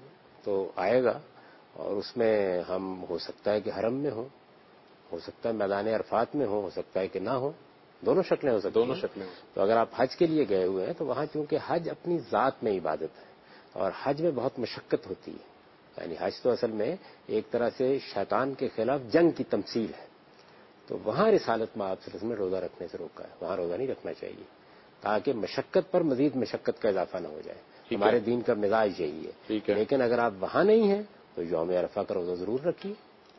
تو آئے گا اور اس میں ہم ہو سکتا ہے کہ حرم میں ہو سکتا ہے میدان عرفات میں ہو سکتا ہے کہ نہ ہو. دونوں شکلیں ہو سکتی ہیں. دونوں شکلیں. تو اگر آپ حج کے لیے گئے ہوئے ہیں تو وہاں چونکہ حج اپنی ذات میں عبادت ہے اور حج میں بہت مشقت ہوتی ہے، یعنی حج تو اصل میں ایک طرح سے شیطان کے خلاف جنگ کی تمثیل ہے. تو وہاں رسالت میں آپ صلی اللہ علیہ وسلم نے روزہ رکھنے سے روکا ہے. وہاں روزہ نہیں رکھنا چاہیے تاکہ مشقت پر مزید مشقت کا اضافہ نہ ہو جائے. ہمارے دین کا مزاج یہی ہے. لیکن اگر آپ وہاں نہیں ہیں تو یوم عرفہ کا روزہ ضرور رکھیے،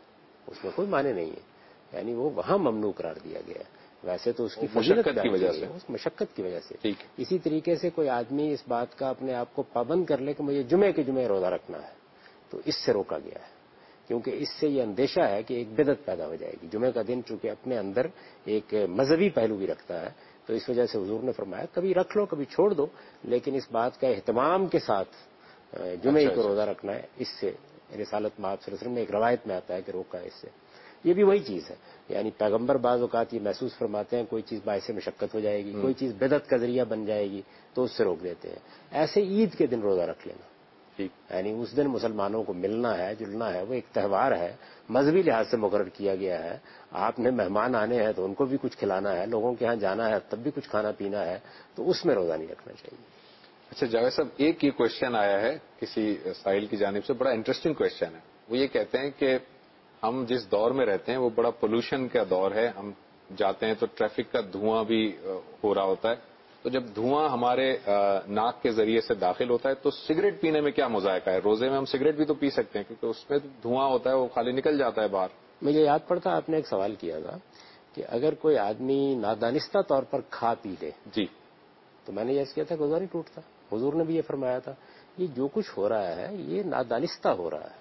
اس میں کوئی معنی نہیں ہے. یعنی وہ وہاں ممنوع قرار دیا گیا ہے. ویسے تو اس کی مشقت کی وجہ سے، اس مشقت کی وجہ سے. ٹھیک ہے. اسی طریقے سے کوئی آدمی اس بات کا اپنے آپ کو پابند کر لے کہ مجھے جمعے کے جمعے روزہ رکھنا ہے، تو اس سے روکا گیا ہے، کیونکہ اس سے یہ اندیشہ ہے کہ ایک بدعت پیدا ہو جائے گی. جمعے کا دن چونکہ اپنے اندر ایک مذہبی پہلو بھی رکھتا ہے، تو اس وجہ سے حضور نے فرمایا کبھی رکھ لو کبھی چھوڑ دو، لیکن اس بات کا اہتمام کے ساتھ جمعے کو روزہ رکھنا ہے. اس سے رسالت میں آپ صلی اللہ علیہ وسلم نے ایک روایت میں آتا ہے کہ روکا ہے. اس سے یہ بھی وہی چیز ہے، یعنی پیغمبر بعض اوقات یہ محسوس فرماتے ہیں کوئی چیز باعث مشقت ہو جائے گی، کوئی چیز بدعت کا ذریعہ بن جائے گی تو اس سے روک دیتے ہیں. ایسے عید کے دن روزہ رکھ لینا، یعنی اس دن مسلمانوں کو ملنا ہے جلنا ہے، وہ ایک تہوار ہے، مذہبی لحاظ سے مقرر کیا گیا ہے. آپ نے مہمان آنے ہیں تو ان کو بھی کچھ کھلانا ہے، لوگوں کے ہاں جانا ہے تب بھی کچھ کھانا پینا ہے، تو اس میں روزہ نہیں رکھنا چاہیے. اچھا جاوید صاحب، ایک یہ کوشچن آیا ہے کسی سائل کی جانب سے، بڑا انٹرسٹنگ کوشچن ہے. وہ یہ کہتے ہیں کہ ہم جس دور میں رہتے ہیں وہ بڑا پولوشن کا دور ہے. ہم جاتے ہیں تو ٹریفک کا دھواں بھی ہو رہا ہوتا ہے، تو جب دھواں ہمارے ناک کے ذریعے سے داخل ہوتا ہے تو سگریٹ پینے میں کیا مذائقہ ہے؟ روزے میں ہم سگریٹ بھی تو پی سکتے ہیں کیونکہ اس میں دھواں ہوتا ہے، وہ خالی نکل جاتا ہے باہر. مجھے یاد پڑتا آپ نے ایک سوال کیا تھا کہ اگر کوئی آدمی نادانستہ طور پر کھا پی لے، جی، تو میں نے یہ کیا تھا روزہ نہیں ٹوٹتا. حضور نے بھی یہ فرمایا تھا یہ جو کچھ ہو رہا ہے یہ نادانستہ ہو رہا ہے،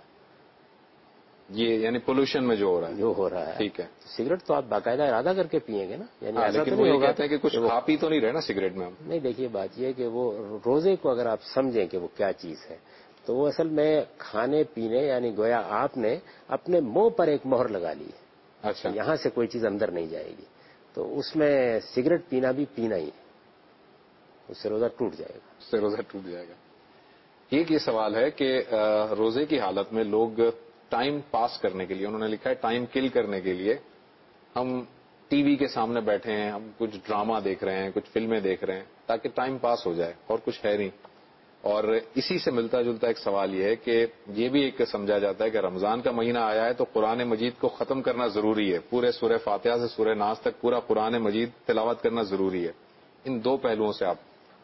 یہ یعنی پولوشن میں جو ہو رہا ہے. ٹھیک ہے. سگریٹ تو آپ باقاعدہ ارادہ کر کے پیئیں گے نا، یعنی ایسا لیکن تو وہ نہیں یہ ہوگا کہتے ہیں کہ کچھ کھا پی تو نہیں رہے نا سگریٹ میں ہم. نہیں، دیکھیے بات یہ ہے کہ وہ روزے کو اگر آپ سمجھیں کہ وہ کیا چیز ہے تو وہ اصل میں کھانے پینے، یعنی گویا آپ نے اپنے منہ پر ایک مہر لگا لی ہے. اچھا. یہاں سے کوئی چیز اندر نہیں جائے گی، تو اس میں سگریٹ پینا بھی پینا ہی ہے، اس سے روزہ ٹوٹ جائے گا. اس سے روزہ ٹوٹ جائے گا. ایک یہ سوال ہے کہ روزے کی حالت میں لوگ ٹائم پاس کرنے کے لیے، انہوں نے لکھا ہے ٹائم کل کرنے کے لیے ہم ٹی وی کے سامنے بیٹھے ہیں، ہم کچھ ڈرامہ دیکھ رہے ہیں، کچھ فلمیں دیکھ رہے ہیں تاکہ ٹائم پاس ہو جائے اور کچھ ہے نہیں. اور اسی سے ملتا جلتا ایک سوال یہ ہے کہ یہ بھی ایک سمجھا جاتا ہے کہ رمضان کا مہینہ آیا ہے تو قرآن مجید کو ختم کرنا ضروری ہے، پورے سورہ فاتحہ سے سورہ ناس تک پورا قرآن مجید تلاوت کرنا ضروری ہے. ان دو پہلوؤں سے آپ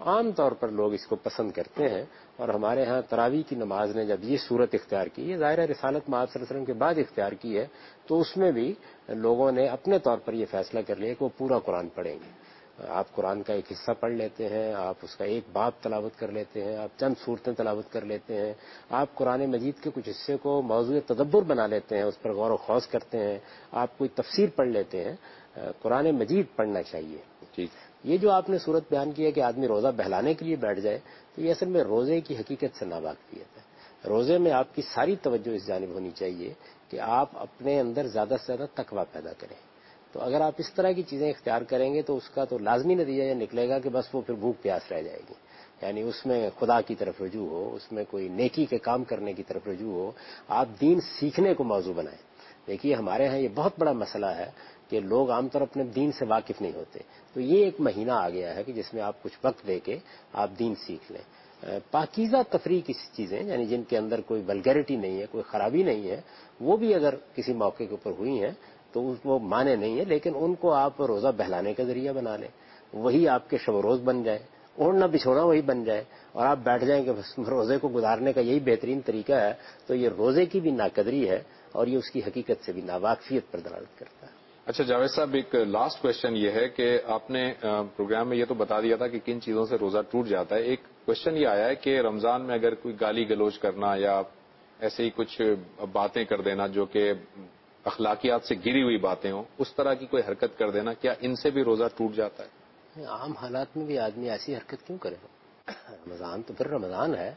عام طور پر لوگ اس کو پسند کرتے ہیں. اور ہمارے ہاں تراویح کی نماز نے جب یہ صورت اختیار کی، یہ ظاہر رسالت مآب صلی اللہ علیہ وسلم کے بعد اختیار کی ہے، تو اس میں بھی لوگوں نے اپنے طور پر یہ فیصلہ کر لیا کہ وہ پورا قرآن پڑھیں گے. آپ قرآن کا ایک حصہ پڑھ لیتے ہیں، آپ اس کا ایک باب تلاوت کر لیتے ہیں، آپ چند صورتیں تلاوت کر لیتے ہیں، آپ قرآن مجید کے کچھ حصے کو موضوع تدبر بنا لیتے ہیں، اس پر غور و خوض کرتے ہیں، آپ کوئی تفسیر پڑھ لیتے ہیں. قرآن مجید پڑھنا چاہیے. ٹھیک. یہ جو آپ نے صورت بیان کی ہے کہ آدمی روزہ بہلانے کے لیے بیٹھ جائے، تو یہ اصل میں روزے کی حقیقت سے ناواقفیت ہے. روزے میں آپ کی ساری توجہ اس جانب ہونی چاہیے کہ آپ اپنے اندر زیادہ سے زیادہ تقویٰ پیدا کریں. تو اگر آپ اس طرح کی چیزیں اختیار کریں گے تو اس کا تو لازمی نتیجہ یہ نکلے گا کہ بس وہ پھر بھوک پیاس رہ جائے گی. یعنی اس میں خدا کی طرف رجوع ہو، اس میں کوئی نیکی کے کام کرنے کی طرف رجوع ہو. آپ دین سیکھنے کو موضوع بنائیں. دیکھیے ہمارے ہاں یہ بہت بڑا مسئلہ ہے کہ لوگ عام طور اپنے دین سے واقف نہیں ہوتے. تو یہ ایک مہینہ آ گیا ہے کہ جس میں آپ کچھ وقت دے کے آپ دین سیکھ لیں. پاکیزہ تفریح کی چیزیں، یعنی جن کے اندر کوئی ولگیرٹی نہیں ہے، کوئی خرابی نہیں ہے، وہ بھی اگر کسی موقع کے اوپر ہوئی ہیں تو وہ مانے نہیں ہے، لیکن ان کو آپ روزہ بہلانے کا ذریعہ بنا لیں. وہی آپ کے شب و روز بن جائے، اوڑھنا بچھونا وہی بن جائے، اور آپ بیٹھ جائیں کہ بس روزے کو گزارنے کا یہی بہترین طریقہ ہے. تو یہ روزے کی بھی ناقدری ہے اور یہ اس کی حقیقت سے بھی ناواقفیت پر دلالت کرتا ہے. اچھا جاوید صاحب، ایک لاسٹ کوشچن یہ ہے کہ آپ نے پروگرام میں یہ تو بتا دیا تھا کہ کن چیزوں سے روزہ ٹوٹ جاتا ہے. ایک کوشچن یہ آیا ہے کہ رمضان میں اگر کوئی گالی گلوچ کرنا یا ایسے ہی کچھ باتیں کر دینا جو کہ اخلاقیات سے گری ہوئی باتیں ہوں، اس طرح کی کوئی حرکت کر دینا، کیا ان سے بھی روزہ ٹوٹ جاتا ہے؟ عام حالات میں بھی آدمی ایسی حرکت کیوں کرے؟ رمضان تو پھر رمضان ہے.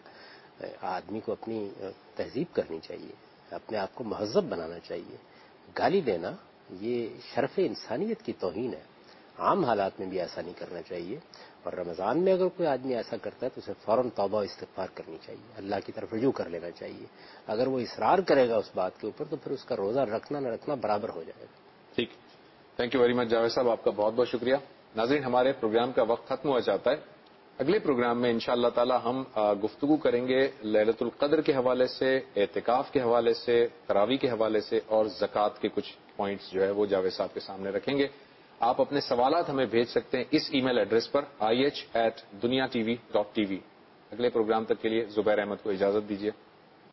آدمی کو اپنی تہذیب کرنی چاہیے، اپنے آپ کو مہذب بنانا چاہیے. گالی دینا یہ شرف انسانیت کی توہین ہے. عام حالات میں بھی ایسا نہیں کرنا چاہیے. اور رمضان میں اگر کوئی آدمی ایسا کرتا ہے تو اسے فوراً توبہ و استغفار کرنی چاہیے، اللہ کی طرف رجوع کر لینا چاہیے. اگر وہ اصرار کرے گا اس بات کے اوپر تو پھر اس کا روزہ رکھنا نہ رکھنا برابر ہو جائے گا. ٹھیک. Thank you very much Javed صاحب، آپ کا بہت بہت شکریہ. ناظرین، ہمارے پروگرام کا وقت ختم ہو جاتا ہے. اگلے پروگرام میں انشاءاللہ تعالی ہم گفتگو کریں گے لیلۃ القدر کے حوالے سے، اعتکاف کے حوالے سے، تراویح کے حوالے سے، اور زکوٰۃ کے کچھ پوائنٹس جو ہے وہ جاوید صاحب کے سامنے رکھیں گے. آپ اپنے سوالات ہمیں بھیج سکتے ہیں اس ای میل ایڈریس پر IH@duniatv.tv. اگلے پروگرام تک کے لیے زبیر احمد کو اجازت دیجیے.